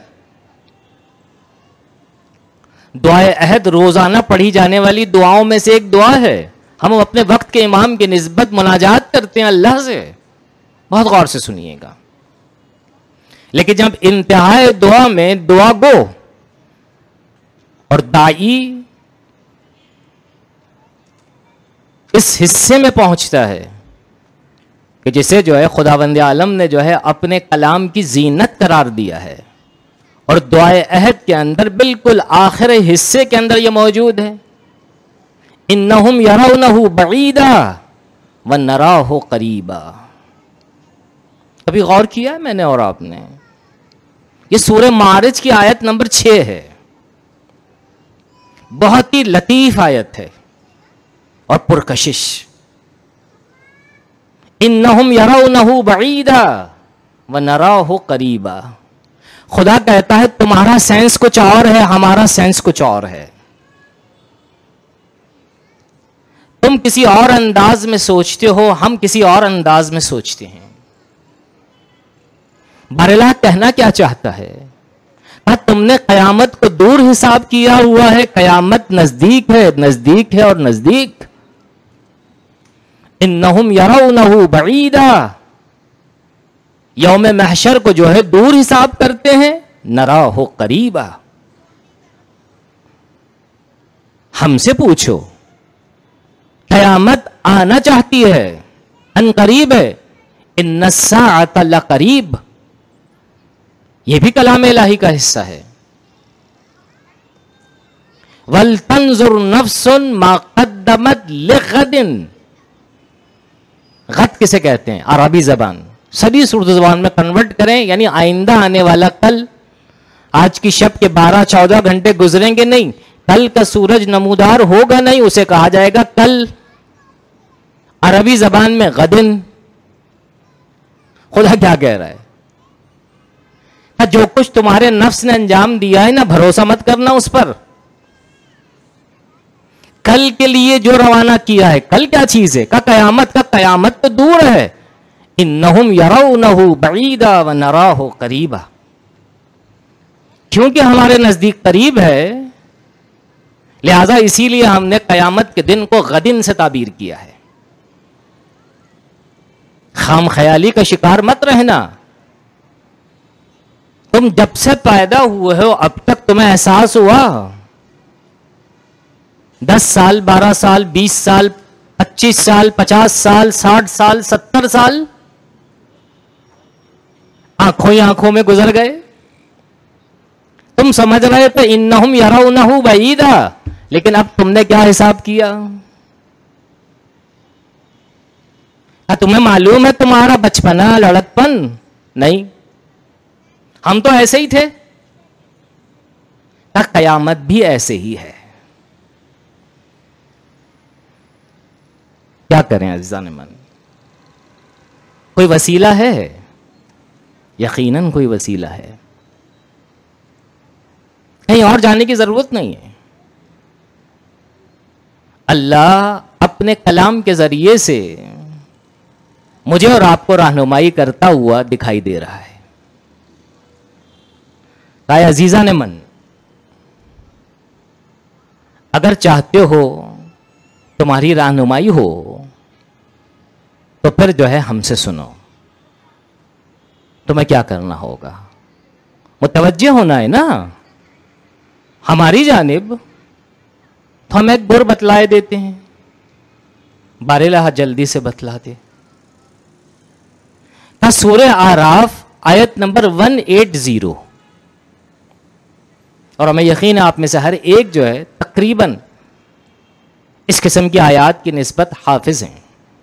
دعائے عہد روزانہ پڑھی جانے والی دعاؤں میں سے ایک دعا ہے. ہم اپنے وقت کے امام کی نسبت مناجات کرتے ہیں اللہ سے. بہت غور سے سنیے گا. لیکن جب انتہائے دعا میں دعا گو اور دائی اس حصے میں پہنچتا ہے کہ جسے جو ہے خداوند عالم نے جو ہے اپنے کلام کی زینت قرار دیا ہے، اور دعائے عہد کے اندر بالکل آخر حصے کے اندر یہ موجود ہے، انہم یرونہ بعیدا ونراہ قریبا. کبھی غور کیا ہے میں نے اور آپ نے؟ یہ سورہ معارج کی آیت نمبر 6 ہے. بہت ہی لطیف آیت ہے اور پرکشش. انہم یرونہ بعیدا ونراہ قریبا. خدا کہتا ہے تمہارا سینس کچھ اور ہے، ہمارا سینس کچھ اور ہے. تم کسی اور انداز میں سوچتے ہو، ہم کسی اور انداز میں سوچتے ہیں. باراللہ کہنا کیا چاہتا ہے؟ تم نے قیامت کو دور حساب کیا ہوا ہے، قیامت نزدیک ہے، نزدیک ہے اور نزدیک. انہم یرونہ بعیدا، یوم محشر کو جو ہے دور حساب کرتے ہیں، نراہ قریبا. ہم سے پوچھو قیامت آنا چاہتی ہے، ان قریب ہے. ان الساعۃ لقریب، یہ بھی کلام الہی کا حصہ ہے. وَلْتَنْظُرْ نَفْسٌ مَا قَدَّمَتْ لِغَدٍ. غد کسے کہتے ہیں؟ عربی زبان. سبھی اردو زبان میں کنورٹ کریں یعنی آئندہ آنے والا کل. آج کی شب کے 12-14 گھنٹے گزریں گے نہیں، کل کا سورج نمودار ہوگا نہیں، اسے کہا جائے گا کل. عربی زبان میں غدن. خدا کیا کہہ رہا ہے؟ جو کچھ تمہارے نفس نے انجام دیا ہے نا، بھروسہ مت کرنا اس پر. کل کے لیے جو روانہ کیا ہے، کل کیا چیز ہے؟ قیامت. کا قیامت تو دور ہے. انہم یرونہ بعیدا ونراہ قریبا. کیونکہ ہمارے نزدیک قریب ہے، لہذا اسی لیے ہم نے قیامت کے دن کو غدن سے تعبیر کیا ہے. خام خیالی کا شکار مت رہنا. تم جب سے پیدا ہوئے ہو اب تک تمہیں احساس ہوا؟ 10 سال، 12 سال، 20 سال، 25 سال، 50 سال، 60 سال، 70 سال آنکھوں ہی آنکھوں میں گزر گئے. تم سمجھ رہے تھے انہم یرونہ بعیدا، لیکن اب تم نے کیا حساب کیا؟ تمہیں معلوم ہے تمہارا بچپنا، لڑکپن؟ نہیں، ہم تو ایسے ہی تھے. قیامت بھی ایسے ہی ہے. کیا کریں عزیزان من؟ کوئی وسیلہ ہے؟ یقیناً کوئی وسیلہ ہے. کہیں اور جانے کی ضرورت نہیں ہے. اللہ اپنے کلام کے ذریعے سے مجھے اور آپ کو رہنمائی کرتا ہوا دکھائی دے رہا ہے. اے عزیزان من، اگر چاہتے ہو تمہاری رہنمائی ہو تو پھر جو ہے ہم سے سنو. تمہیں کیا کرنا ہوگا؟ متوجہ ہونا ہے نا ہماری جانب. تو ہم ایک بر بتلائے دیتے ہیں. باراللہ جلدی سے بتلا دے. سورہ اعراف آیت نمبر 180. اور ہمیں یقین ہے آپ میں سے ہر ایک جو ہے تقریباً اس قسم کی آیات کی نسبت حافظ ہیں.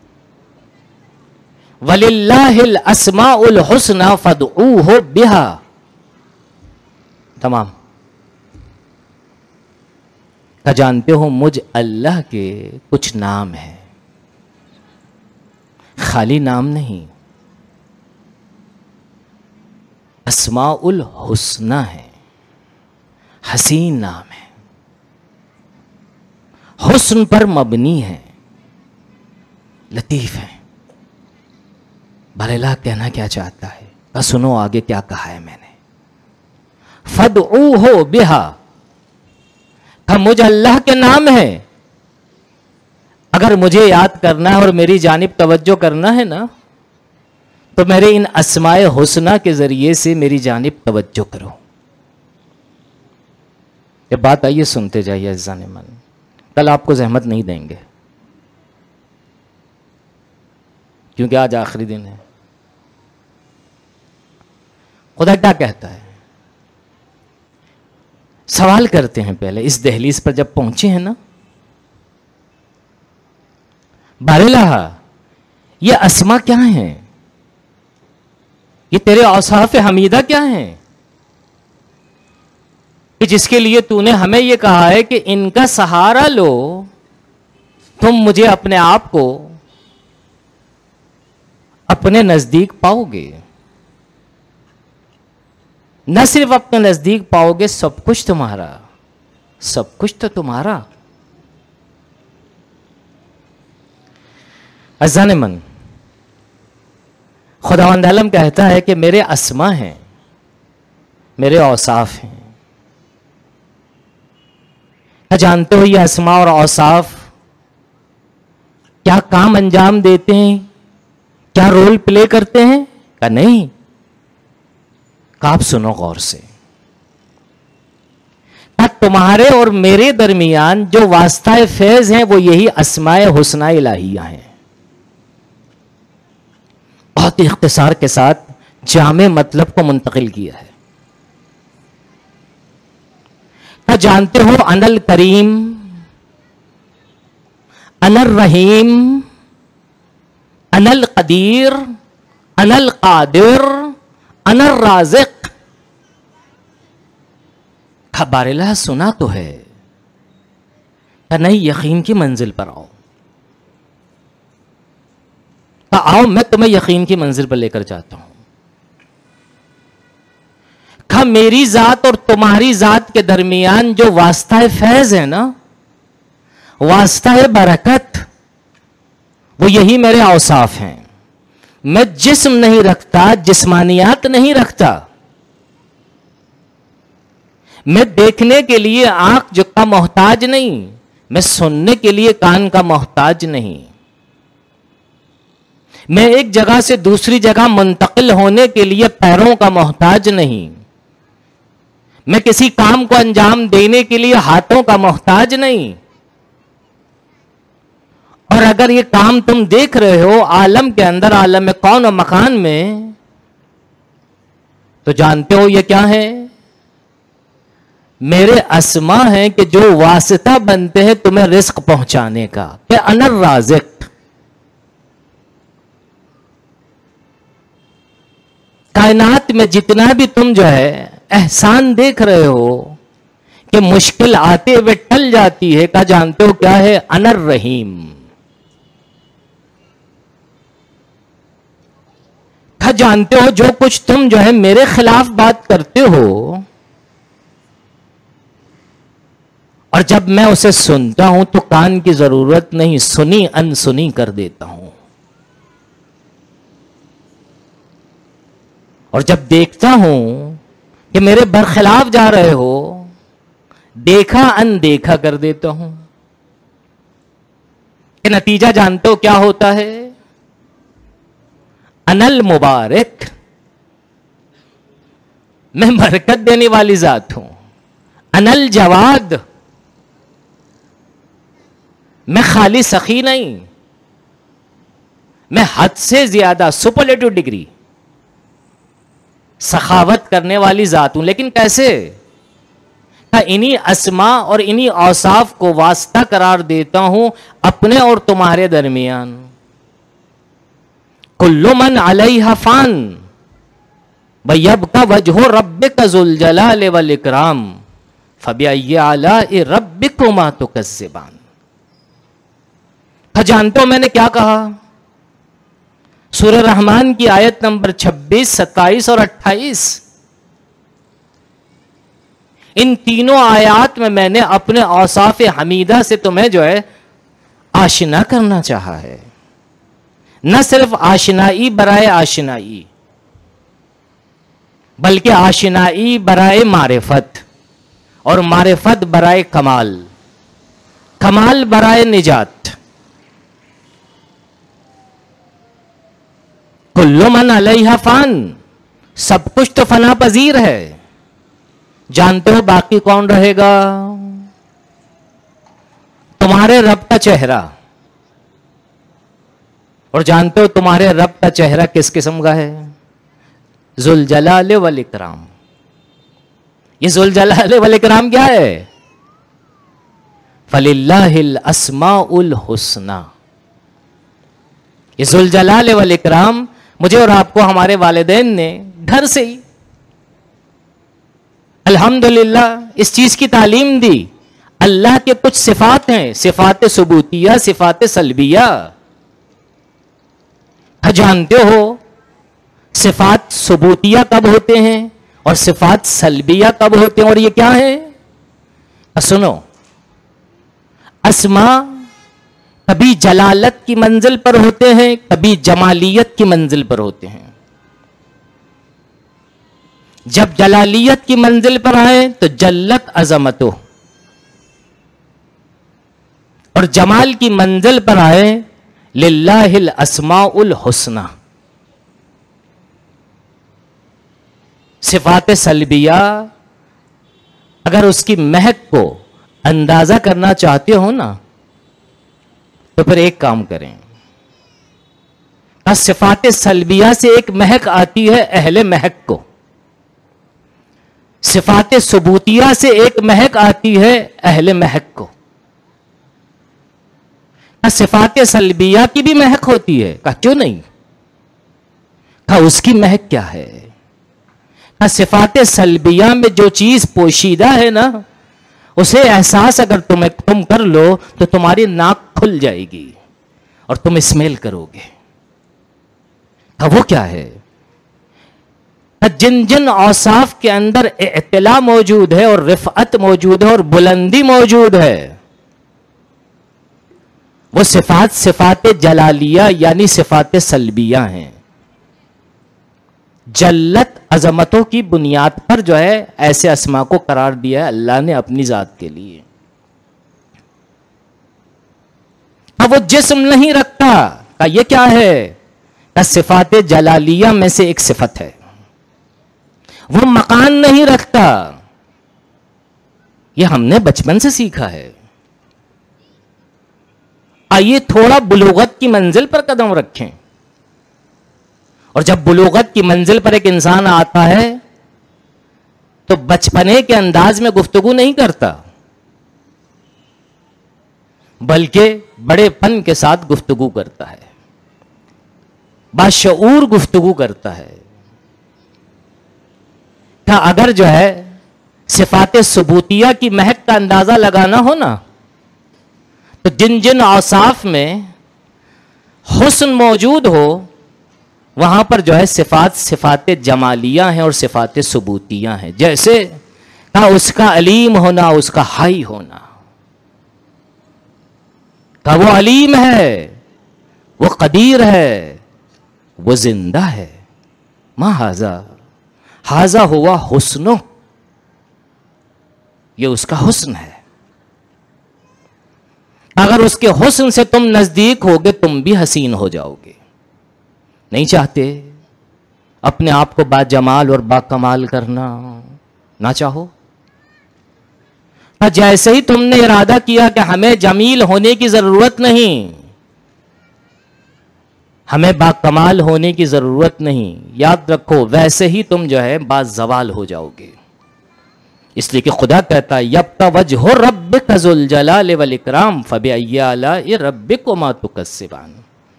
وَلِلَّهِ الْأَسْمَاءُ الْحُسْنَى فَادْعُوهُ بِهَا. تمام. کیا جانتے ہو مجھ اللہ کے کچھ نام ہیں، خالی نام نہیں، اسماء الحسنى ہے، حسین نام ہے، حسن پر مبنی ہے، لطیف ہے. بھلا کہنا کیا چاہتا ہے؟ سنو آگے کیا کہا ہے میں نے. فَادْعُوهُ بِهَا، مجھے اللہ کے نام ہے، اگر مجھے یاد کرنا ہے اور میری جانب توجہ کرنا ہے نا تو میرے ان اسماء حسنہ کے ذریعے سے میری جانب توجہ کرو. یہ بات آئیے سنتے جائیے عزیزان من، کل آپ کو زحمت نہیں دیں گے کیونکہ آج آخری دن ہے. خدا کیا کہتا ہے؟ سوال کرتے ہیں پہلے اس دہلیز پر جب پہنچے ہیں نا، بارلہ یہ اسما کیا ہیں؟ یہ تیرے اوصاف حمیدہ کیا ہیں کہ جس کے لیے تو نے ہمیں یہ کہا ہے کہ ان کا سہارا لو، تم مجھے اپنے آپ کو اپنے نزدیک پاؤ گے. نہ صرف اپنے نزدیک پاؤ گے، سب کچھ تمہارا، سب کچھ تو تمہارا. عزیزان من، خداوند عالم کہتا ہے کہ میرے اسما ہیں، میرے اوصاف ہیں. کیا جانتے ہو یہ اسما اور اوصاف کیا کام انجام دیتے ہیں، کیا رول پلے کرتے ہیں؟ کہ نہیں. آپ سنو غور سے. تمہارے اور میرے درمیان جو واسطہ فیض ہیں وہ یہی اسماء حسنہ الہیہ ہیں. بہت اختصار کے ساتھ جامع مطلب کو منتقل کیا ہے. کیا جانتے ہو انا الکریم، انا الرحیم، انا القدیر، انا القادر، انا الرازق. خبر اللہ سنا تو ہے کہ نہیں؟ یقین کی منزل پر آؤ. آؤ میں تمہیں یقین کی منزل پر لے کر جاتا ہوں. میری ذات اور تمہاری ذات کے درمیان جو واسطہ فیض ہے نا، واسطہ برکت، وہ یہی میرے اوصاف ہیں. میں جسم نہیں رکھتا، جسمانیات نہیں رکھتا. میں دیکھنے کے لیے آنکھ جو کا محتاج نہیں، میں سننے کے لیے کان کا محتاج نہیں. میں ایک جگہ سے دوسری جگہ منتقل ہونے کے لیے پیروں کا محتاج نہیں. میں کسی کام کو انجام دینے کے لیے ہاتھوں کا محتاج نہیں. اور اگر یہ کام تم دیکھ رہے ہو عالم کے اندر، عالم کون و مکان میں، تو جانتے ہو یہ کیا ہے؟ میرے اسما ہیں کہ جو واسطہ بنتے ہیں تمہیں رزق پہنچانے کا. کہ انا الرازق. کائنات میں جتنا بھی تم جو ہے احسان دیکھ رہے ہو کہ مشکل آتے ہوئے ٹل جاتی ہے، کیا جانتے ہو کیا ہے؟ انا الرحیم. کیا جانتے ہو جو کچھ تم جو ہے میرے خلاف بات کرتے ہو، اور جب میں اسے سنتا ہوں تو کان کی ضرورت نہیں، سنی انسنی کر دیتا ہوں. اور جب دیکھتا ہوں کہ میرے برخلاف جا رہے ہو، دیکھا اندیکھا کر دیتا ہوں. کہ نتیجہ جانتے ہو کیا ہوتا ہے؟ انا المبارک. میں برکت دینے والی ذات ہوں. انا الجواد. میں خالی سخی نہیں، میں حد سے زیادہ سپرلیٹو ڈگری سخاوت کرنے والی ذات ہوں. لیکن کیسے؟ انہی اسما اور انہی اوصاف کو واسطہ قرار دیتا ہوں اپنے اور تمہارے درمیان. کل من علیہا فان ویبقی وجہ ربک ذو الجلال والاکرام فبأی آلاء ربکما تکذبان. جانتے ہو میں نے کیا کہا؟ سورہ رحمان کی آیت نمبر 26، 27 اور 28. ان تینوں آیات میں نے اپنے اوصاف حمیدہ سے تمہیں جو ہے آشنا کرنا چاہا ہے. نہ صرف آشنائی برائے آشنائی، بلکہ آشنائی برائے معرفت، اور معرفت برائے کمال، کمال برائے نجات۔ کل من علیہا فان، سب کچھ تو فنا پذیر ہے۔ جانتے ہو باقی کون رہے گا؟ تمہارے رب کا چہرہ۔ اور جانتے ہو تمہارے رب کا چہرہ کس قسم کا ہے؟ ذوالجلال والاکرام۔ یہ ذوالجلال والاکرام کیا ہے؟ فَلِلَّهِ الْأَسْمَاءُ الْحُسْنَى۔ یہ ذوالجلال والاکرام مجھے اور آپ کو ہمارے والدین نے گھر سے ہی الحمدللہ اس چیز کی تعلیم دی۔ اللہ کے کچھ صفات ہیں، صفات ثبوتیہ، صفات سلبیہ۔ جانتے ہو صفات ثبوتیہ کب ہوتے ہیں اور صفات سلبیہ کب ہوتے ہیں، اور یہ کیا ہے؟ سنو، اسماء کبھی جلالت کی منزل پر ہوتے ہیں، کبھی جمالیت کی منزل پر ہوتے ہیں۔ جب جلالیت کی منزل پر آئے تو جلت عظمتو، اور جمال کی منزل پر آئے للہ الاسماء الحسنى۔ صفات سلبیہ اگر اس کی مہک کو اندازہ کرنا چاہتے ہو نا تو پھر ایک کام کریں، صفات سلبیہ سے ایک مہک آتی ہے اہل مہک کو، صفات ثبوتیہ سے ایک مہک آتی ہے اہل مہک کو۔ صفات سلبیہ کی بھی مہک ہوتی ہے، کہا کیوں نہیں؟ کہا اس کی مہک کیا ہے؟ کہا صفات سلبیہ میں جو چیز پوشیدہ ہے نا، اسے احساس اگر تم کر لو تو تمہاری ناک کھل جائے گی اور تم اسمیل کرو گے۔ کہا وہ کیا ہے؟ جن جن اوصاف کے اندر اعتلاء موجود ہے اور رفعت موجود ہے اور بلندی موجود ہے، وہ صفات صفات جلالیہ یعنی صفات سلبیہ ہیں۔ جلت عظمتوں کی بنیاد پر جو ہے ایسے اسماء کو قرار دیا ہے اللہ نے اپنی ذات کے لیے۔ اب وہ جسم نہیں رکھتا، کہ یہ کیا ہے؟ کہ صفات جلالیہ میں سے ایک صفت ہے۔ وہ مکان نہیں رکھتا، یہ ہم نے بچپن سے سیکھا ہے۔ آئیے تھوڑا بلوغت کی منزل پر قدم رکھیں، اور جب بلوغت کی منزل پر ایک انسان آتا ہے تو بچپنے کے انداز میں گفتگو نہیں کرتا، بلکہ بڑے پن کے ساتھ گفتگو کرتا ہے، باشعور گفتگو کرتا ہے۔ کہ اگر جو ہے صفات ثبوتیہ کی مہک کا اندازہ لگانا ہو نا تو جن جن اوصاف میں حسن موجود ہو وہاں پر جو ہے صفات صفات جمالیہ ہیں اور صفات ثبوتیہ ہیں۔ جیسے کہ اس کا علیم ہونا، اس کا حی ہونا، کہ وہ علیم ہے، وہ قدیر ہے، وہ زندہ ہے۔ ما ھذا ہوا حسنو، یہ اس کا حسن ہے۔ اگر اس کے حسن سے تم نزدیک ہوگے تم بھی حسین ہو جاؤ گے۔ نہیں چاہتے اپنے آپ کو با جمال اور با کمال کرنا؟ نہ چاہو، جیسے ہی تم نے ارادہ کیا کہ ہمیں جمیل ہونے کی ضرورت نہیں، ہمیں با کمال ہونے کی ضرورت نہیں، یاد رکھو ویسے ہی تم جو ہے با زوال ہو جاؤ گے۔ اس لیے کہ خدا کہتا ہے یبقى وجہ ربک ذو الجلال والاکرام فبأي آلاء ربکما تکذبان۔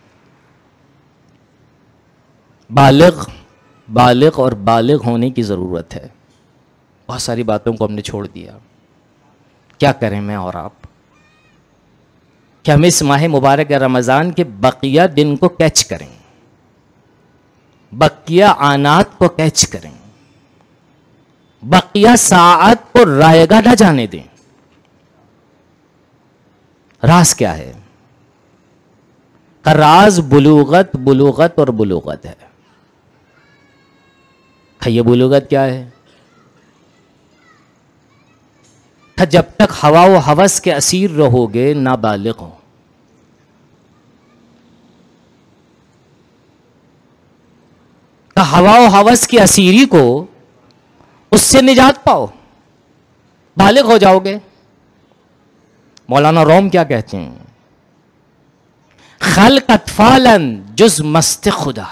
بالغ اور بالغ ہونے کی ضرورت ہے۔ بہت ساری باتوں کو ہم نے چھوڑ دیا، کیا کریں میں اور آپ کہ ہم اس ماہ مبارک رمضان کے بقیہ دن کو کیچ کریں، بقیہ آنات کو کیچ کریں، بقیہ ساعت کو رائگاں نہ جانے دیں۔ راز کیا ہے؟ راز بلوغت، بلوغت اور بلوغت ہے. یہ بلوغت کیا ہے؟ جب تک ہوا و ہوس کے اسیر رہو گے نابالغ ہو. ہوا و ہوس کی اسیری کو، اس سے نجات پاؤ، بالغ ہو جاؤ گے. مولانا روم کیا کہتے ہیں؟ خلق اطفالا جز مست خدا.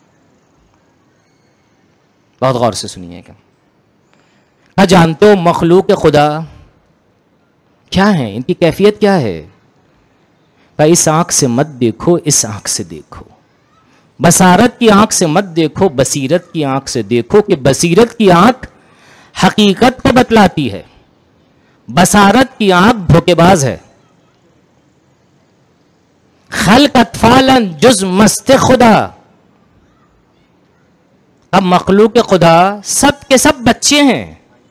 بہت غور سے سنیے. کیا جانتے ہو مخلوق خدا کیا ہے؟ ان کی کیفیت کیا ہے؟ اس آنکھ سے مت دیکھو، اس آنکھ سے دیکھو. بصارت کی آنکھ سے مت دیکھو، بصیرت کی آنکھ سے دیکھو، کہ بصیرت کی آنکھ حقیقت کو بتلاتی ہے، بصارت کی آنکھ دھوکے باز ہے. خلق اطفالا جز مست خدا. اب مخلوق خدا سب کے سب بچے ہیں،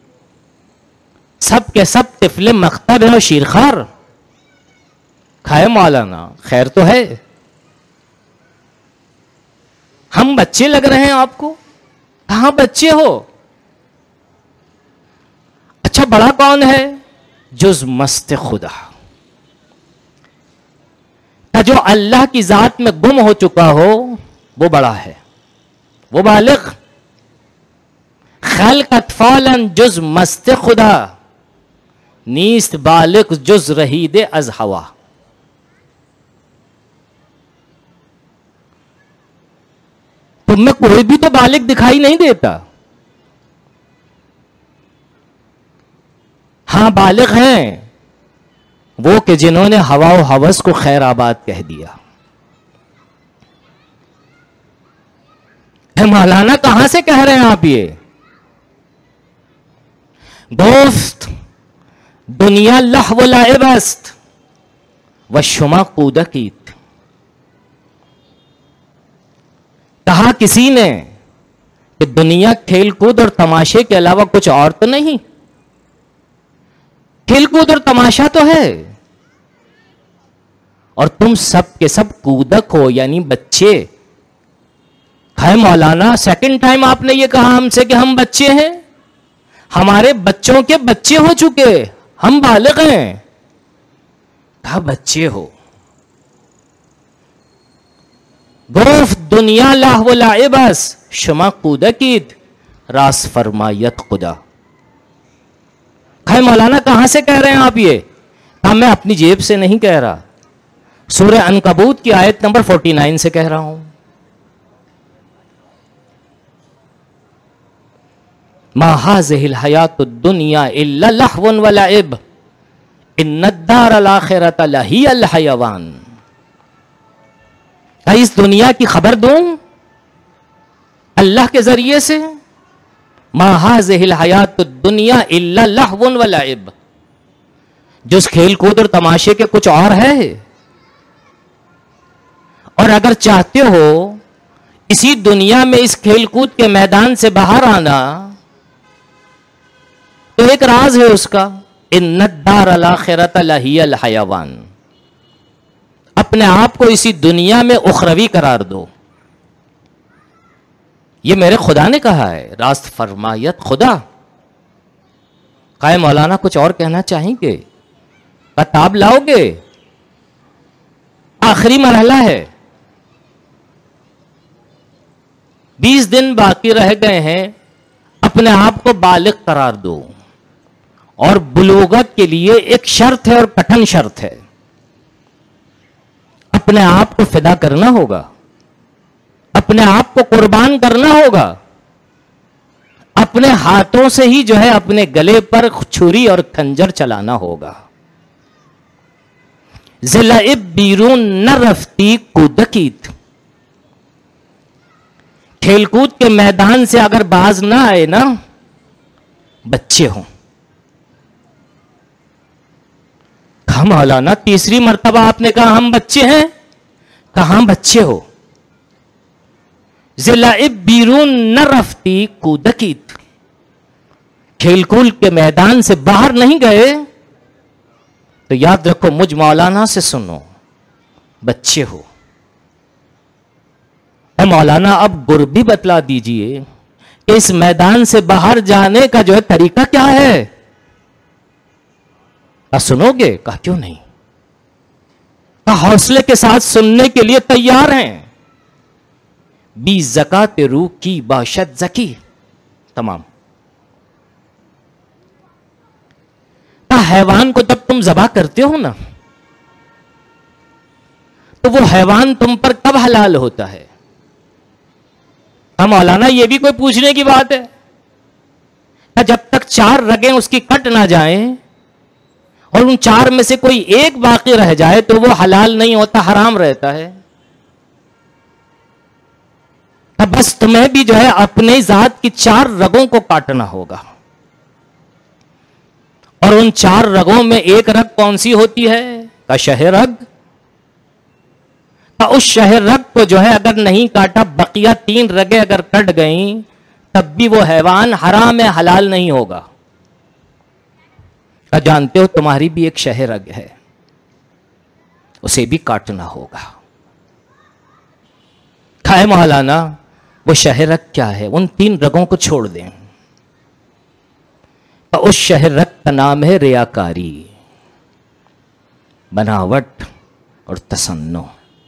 سب کے سب طفل مکتب ہیں اور شیرخوار. کھائے مولانا، خیر تو ہے. ہم بچے لگ رہے ہیں آپ کو؟ کہاں بچے ہو؟ اچھا بڑا کون ہے؟ جز مست خدا. جو اللہ کی ذات میں گم ہو چکا ہو وہ بڑا ہے، وہ بالغ. خلق اطفالا جز مست خدا، نیست بالغ جز رہید از ہوا. تم میں کوئی بھی تو بالغ دکھائی نہیں دیتا. ہاں بالغ ہیں وہ کہ جنہوں نے ہوا و ہوس کو خیر آباد کہہ دیا. مولانا کہاں سے کہہ رہے ہیں آپ یہ؟ گفت دنیا لہو و لعب است و شما کودکیت. کہا کسی نے کہ دنیا کھیل کود اور تماشے کے علاوہ کچھ اور تو نہیں. کھیل کود اور تماشا تو ہے، اور تم سب کے سب کودک ہو، یعنی بچے. ہے مولانا سیکنڈ ٹائم آپ نے یہ کہا ہم سے کہ ہم بچے ہیں. ہمارے بچوں کے بچے ہو چکے، ہم بالغ ہیں. کہا بچے ہو. گفت دنیا لہو و لعب است شما کودکیت، راست فرمایت خدا. ہے مولانا کہاں سے کہہ رہے ہیں آپ یہ؟ کہا میں اپنی جیب سے نہیں کہہ رہا، سورہ عنکبوت کی آیت نمبر 49 سے کہہ رہا ہوں. ما هذه الحیات الدنیا الا لہو و لعب ان الدار الاخرۃ لہی الحیوان. اس دنیا کی خبر دوں اللہ کے ذریعے سے. ما هذه الحیات الدنیا الا لہو و لعب، جس کھیل کود اور تماشے کے کچھ اور ہے. اور اگر چاہتے ہو اسی دنیا میں اس کھیل کود کے میدان سے باہر آنا تو ایک راز ہے اس کا، ان الدار الاخرۃ لہی الحیوان. اپنے آپ کو اسی دنیا میں اخروی قرار دو. یہ میرے خدا نے کہا ہے، راست فرمایت خدا. قائم مولانا کچھ اور کہنا چاہیں گے؟ کتاب لاؤ گے؟ آخری مرحلہ ہے، 20 دن باقی رہ گئے ہیں. اپنے آپ کو بالغ قرار دو. اور بلوغت کے لیے ایک شرط ہے اور کٹھن شرط ہے، اپنے آپ کو فدا کرنا ہوگا، اپنے آپ کو قربان کرنا ہوگا. اپنے ہاتھوں سے ہی جو ہے اپنے گلے پر چھری اور خنجر چلانا ہوگا. ذلعب بیرون نہ رفتی کودکیت. کھیل کود کے میدان سے اگر باز نہ آئے نا، بچے ہوں. کہا مولانا تیسری مرتبہ آپ نے کہا ہم بچے ہیں. کہاں بچے ہو؟ ذلعب بیرون نہ رفتی کودکیت. کھیل کود کے میدان سے باہر نہیں گئے تو یاد رکھو، مجھ مولانا سے سنو، بچے ہو. اے مولانا اب گر بھی بتلا دیجئے کہ اس میدان سے باہر جانے کا جو ہے طریقہ کیا ہے؟ سنو گے؟ کہا کیوں نہیں، کہا حوصلے کے ساتھ سننے کے لیے تیار ہیں. بی زکات روح کی باشد زکی. تمام. حیوان کو جب تم ذبح کرتے ہو نا تو وہ حیوان تم پر کب حلال ہوتا ہے؟ مولانا یہ بھی کوئی پوچھنے کی بات ہے؟ جب تک 4 رگیں اس کی کٹ نہ جائیں اور ان 4 میں سے کوئی ایک باقی رہ جائے تو وہ حلال نہیں ہوتا، حرام رہتا ہے. بس تمہیں بھی جو ہے اپنے ذات کی 4 رگوں کو کاٹنا ہوگا. اور ان 4 رگوں میں ایک رگ کون سی ہوتی ہے؟ کا شہ رگ. اس شہ رگ کو جو ہے اگر نہیں کاٹا، بقیہ 3 رگیں اگر کٹ گئیں تب بھی وہ حیوان حرام ہے، حلال نہیں ہوگا. جانتے ہو تمہاری بھی ایک شہ رگ ہے، اسے بھی کاٹنا ہوگا. کھائے مولانا وہ شہ رگ کیا ہے؟ ان 3 رگوں کو چھوڑ دیں. اس شہ رگ کا نام ہے ریاکاری، بناوٹ اور تصنع.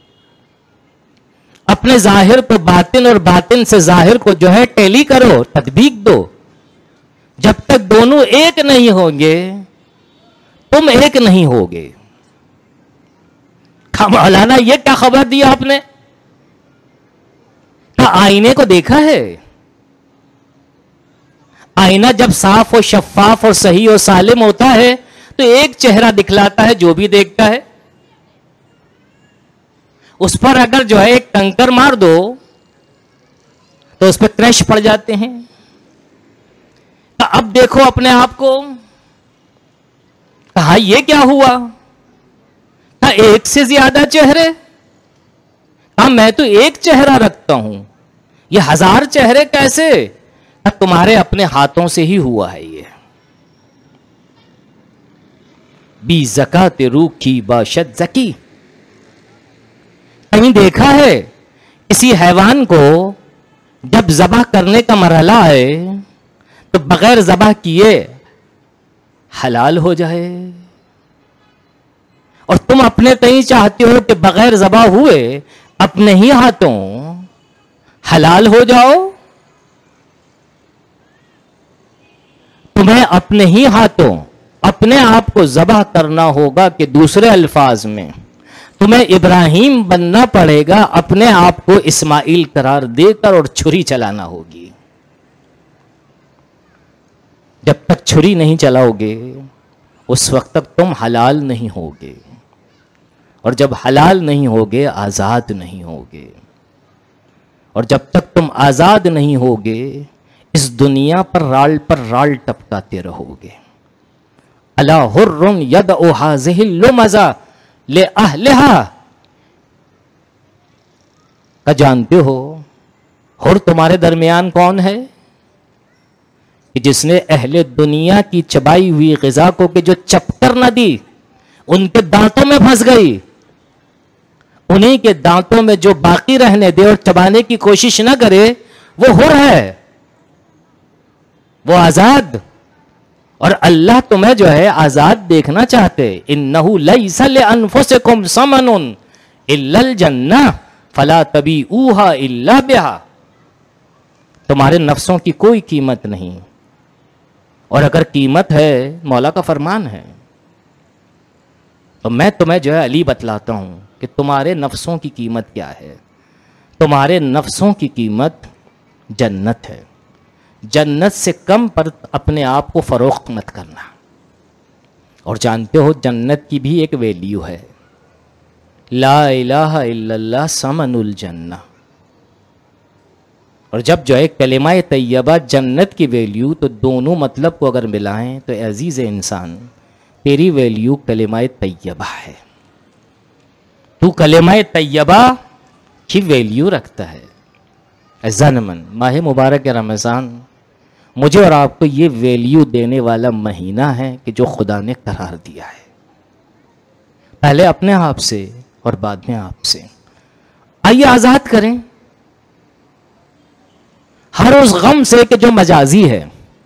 اپنے ظاہر کو باطن اور باطن سے ظاہر کو جو ہے ٹیلی کرو، تطبیق دو. جب تک دونوں ایک نہیں ہوں گے تم ایک نہیں ہوگے. مولانا یہ کیا خبر دی آپ نے؟ آئینے کو دیکھا ہے؟ آئینہ جب صاف و شفاف اور صحیح و سالم ہوتا ہے تو ایک چہرہ دکھلاتا ہے جو بھی دیکھتا ہے. اس پر اگر جو ہے ایک کنکر مار دو تو اس پہ کرش پڑ جاتے ہیں. تو اب دیکھو اپنے آپ کو. کہا یہ کیا ہوا؟ کہا ایک سے زیادہ چہرے. کہا میں تو ایک چہرہ رکھتا ہوں، یہ 1000 چہرے کیسے؟ تمہارے اپنے ہاتھوں سے ہی ہوا ہے. یہ بی زکات روح کی باشد زکی. کہیں دیکھا ہے کسی حیوان کو جب ذبح کرنے کا مرحلہ آئے تو بغیر ذبح کیے حلال ہو جائے؟ اور تم اپنے تئیں چاہتے ہو کہ بغیر ذبح ہوئے اپنے ہی ہاتھوں حلال ہو جاؤ. تمہیں اپنے ہی ہاتھوں اپنے آپ کو ذبح کرنا ہوگا، کہ دوسرے الفاظ میں تمہیں ابراہیم بننا پڑے گا، اپنے آپ کو اسماعیل قرار دے کر، اور چھری چلانا ہوگی. جب تک چھری نہیں چلاؤ گے اس وقت تک تم حلال نہیں ہوگے، اور جب حلال نہیں ہوگے آزاد نہیں ہوگے. اور جب تک تم آزاد نہیں ہوگے اس دنیا پر رال ٹپکاتے رہو گے. الا حر یدعو ہذہ اللمزہ لأہلہا. کا جانتے ہو حر تمہارے درمیان کون ہے؟ کہ جس نے اہل دنیا کی چبائی ہوئی غذا کو کہ جو چپکر نہ دی، ان کے دانتوں میں پھنس گئی، انہی کے دانتوں میں جو باقی رہنے دے اور چبانے کی کوشش نہ کرے، وہ حر ہے، وہ آزاد. اور اللہ تمہیں جو ہے آزاد دیکھنا چاہتے. انہو لیس لانفسکم ثمن الا الجنہ فلا تبیعوہا الا بہا. تمہارے نفسوں کی کوئی قیمت نہیں، اور اگر قیمت ہے مولا کا فرمان ہے تو میں تمہیں جو ہے علی بتلاتا ہوں کہ تمہارے نفسوں کی قیمت کیا ہے. تمہارے نفسوں کی قیمت جنت ہے. جنت سے کم پر اپنے آپ کو فروخت مت کرنا. اور جانتے ہو جنت کی بھی ایک ویلیو ہے، لا الہ الا اللہ ثمن الجنہ. اور جب جو ہے کلمہ طیبہ جنت کی ویلیو، تو دونوں مطلب کو اگر ملائیں تو عزیز انسان تیری ویلیو کلمہ طیبہ ہے. تو کلمہ طیبہ کی ویلیو رکھتا ہے. زنمن ماہ مبارک رمضان مجھے اور آپ کو یہ ویلیو دینے والا مہینہ ہے کہ جو خدا نے قرار دیا ہے، پہلے اپنے آپ سے اور بعد میں آپ سے. آئیے آزاد کریں. ہر اس غم سے کہ جو مجازی ہے،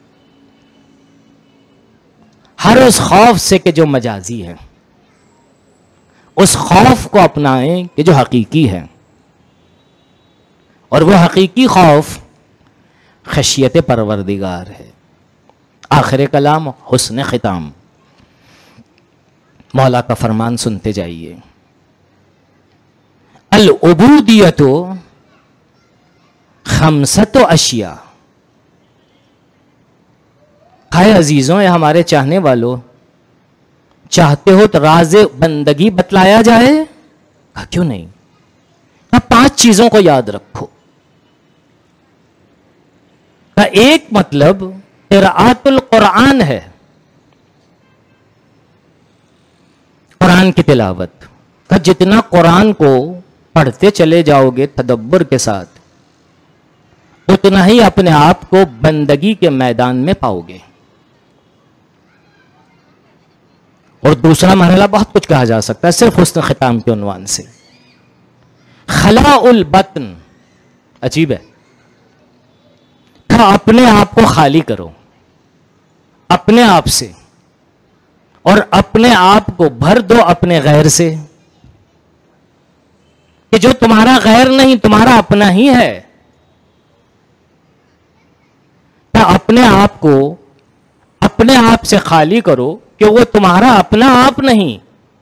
ہر اس خوف سے کہ جو مجازی ہے، اس خوف کو اپنائیں کہ جو حقیقی ہے، اور وہ حقیقی خوف خشیت پروردگار ہے۔ آخر کلام حسن ختام، مولا کا فرمان سنتے جائیے، العبودیت خمسۃ اشیاء۔ ہائے عزیزوں، اے ہمارے چاہنے والوں، چاہتے ہو تو راز بندگی بتلایا جائے؟ کہا کیوں نہیں؟ اب 5 چیزوں کو یاد رکھو۔ کہا ایک مطلب قراءت القرآن ہے، قرآن کی تلاوت۔ کہا جتنا قرآن کو پڑھتے چلے جاؤ گے تدبر کے ساتھ، اتنا ہی اپنے آپ کو بندگی کے میدان میں پاؤ گے۔ اور دوسرا مرحلہ بہت کچھ کہا جا سکتا ہے، صرف حسن ختام کے عنوان سے، خلاء البطن۔ عجیب ہے، کہا اپنے آپ کو خالی کرو اپنے آپ سے، اور اپنے آپ کو بھر دو اپنے غیر سے، کہ جو تمہارا غیر نہیں تمہارا اپنا ہی ہے۔ اپنے آپ کو اپنے آپ سے خالی کرو کہ وہ تمہارا اپنا آپ نہیں،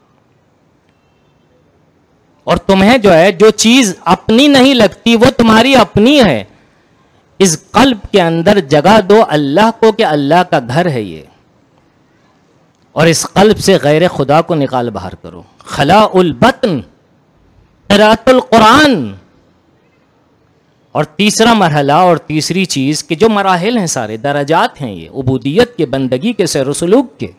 اور تمہیں جو ہے جو چیز اپنی نہیں لگتی وہ تمہاری اپنی ہے۔ اس قلب کے اندر جگہ دو اللہ کو کہ اللہ کا گھر ہے یہ، اور اس قلب سے غیر خدا کو نکال باہر کرو۔ خلاء البطن، قراءت القرآن۔ اور تیسرا مرحلہ اور تیسری چیز کہ جو مراحل ہیں، سارے درجات ہیں یہ عبودیت کے، بندگی کے، سیر و سلوک کے۔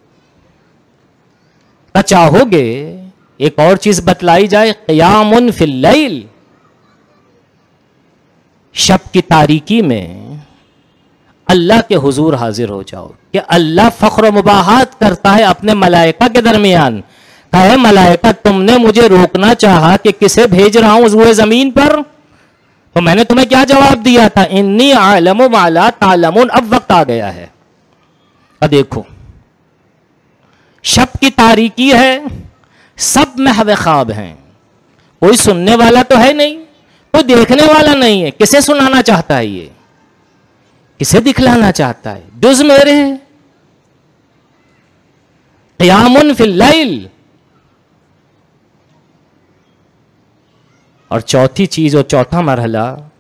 چاہو گے ایک اور چیز بتلائی جائے، قیام فی اللیل، شب کی تاریکی میں اللہ کے حضور حاضر ہو جاؤ کہ اللہ فخر و مباحات کرتا ہے اپنے ملائکہ کے درمیان، کہے ملائکہ تم نے مجھے روکنا چاہا کہ کسے بھیج رہا ہوں روئے زمین پر، تو میں نے تمہیں کیا جواب دیا تھا؟ انی اعلم ما لا تعلمون۔ اب وقت آ گیا ہے، اب دیکھو شب کی تاریکی ہے، سب محو خواب ہیں، کوئی سننے والا تو ہے نہیں، کوئی دیکھنے والا نہیں ہے، کسے سنانا چاہتا ہے یہ، کسے دکھلانا چاہتا ہے جز میرے؟ قیام فی اللیل۔ اور چوتھی چیز اور چوتھا مرحلہ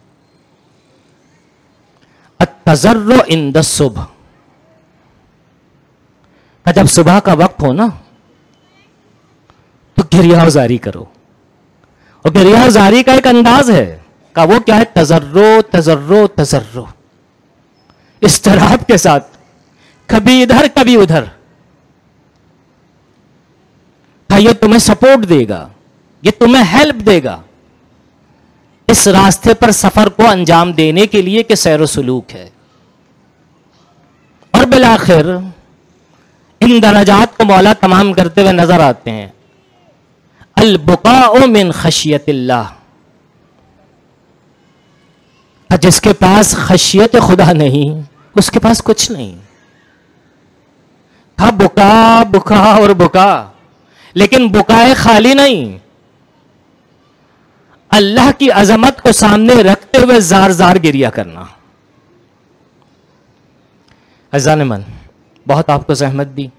التضرع عند الصبح۔ جب صبح کا وقت ہو نا تو گریہ زاری کرو، اور گریہ زاری کا ایک انداز ہے، کہ وہ کیا ہے؟ تضرع تضرع تضرع، اضطراب کے ساتھ، کبھی ادھر کبھی ادھر۔ یہ تمہیں سپورٹ دے گا، یہ تمہیں ہیلپ دے گا اس راستے پر سفر کو انجام دینے کے لیے کہ سیر و سلوک ہے۔ اور بالآخر ان درجات کو مولا تمام کرتے ہوئے نظر آتے ہیں، البقاء من خشیت اللہ۔ جس کے پاس خشیت خدا نہیں اس کے پاس کچھ نہیں۔ ہاں بکا بکا اور بکا، لیکن بکائے خالی نہیں، اللہ کی عظمت کو سامنے رکھتے ہوئے زار زار گریہ کرنا۔ عزیزان من، بہت آپ کو زحمت دی،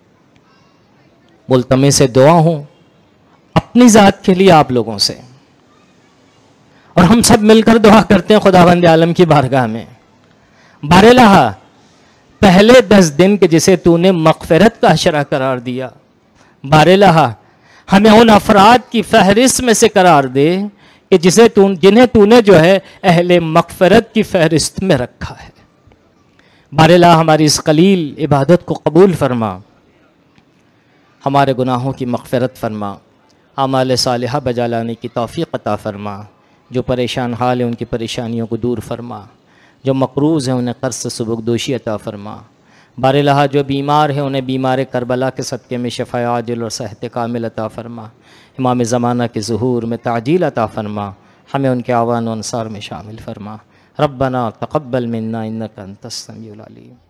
ملتمس دعا ہوں اپنی ذات کے لیے آپ لوگوں سے، اور ہم سب مل کر دعا کرتے ہیں خداوند عالم کی بارگاہ میں، بار الہ پہلے 10 دن کے جسے تو نے مغفرت کا عشرہ قرار دیا، بار الہ ہمیں ان افراد کی فہرست میں سے قرار دے کہ جنہیں تو نے جو ہے اہل مغفرت کی فہرست میں رکھا ہے۔ بار الہ ہماری اس قلیل عبادت کو قبول فرما، ہمارے گناہوں کی مغفرت فرما، اعمال صالحہ بجا لانے کی توفیق عطا فرما، جو پریشان حال ہیں ان کی پریشانیوں کو دور فرما، جو مقروض ہیں انہیں قرض سے سبکدوشی عطا فرما، بار الہ جو بیمار ہیں انہیں بیمار کربلا کے صدقے میں شفاء عاجل اور صحت کامل عطا فرما، امام زمانہ کے ظہور میں تعجیل عطا فرما، ہمیں ان کے اعوان و انصار میں شامل فرما۔ ربنا تقبل منا انك انت السميع العليم.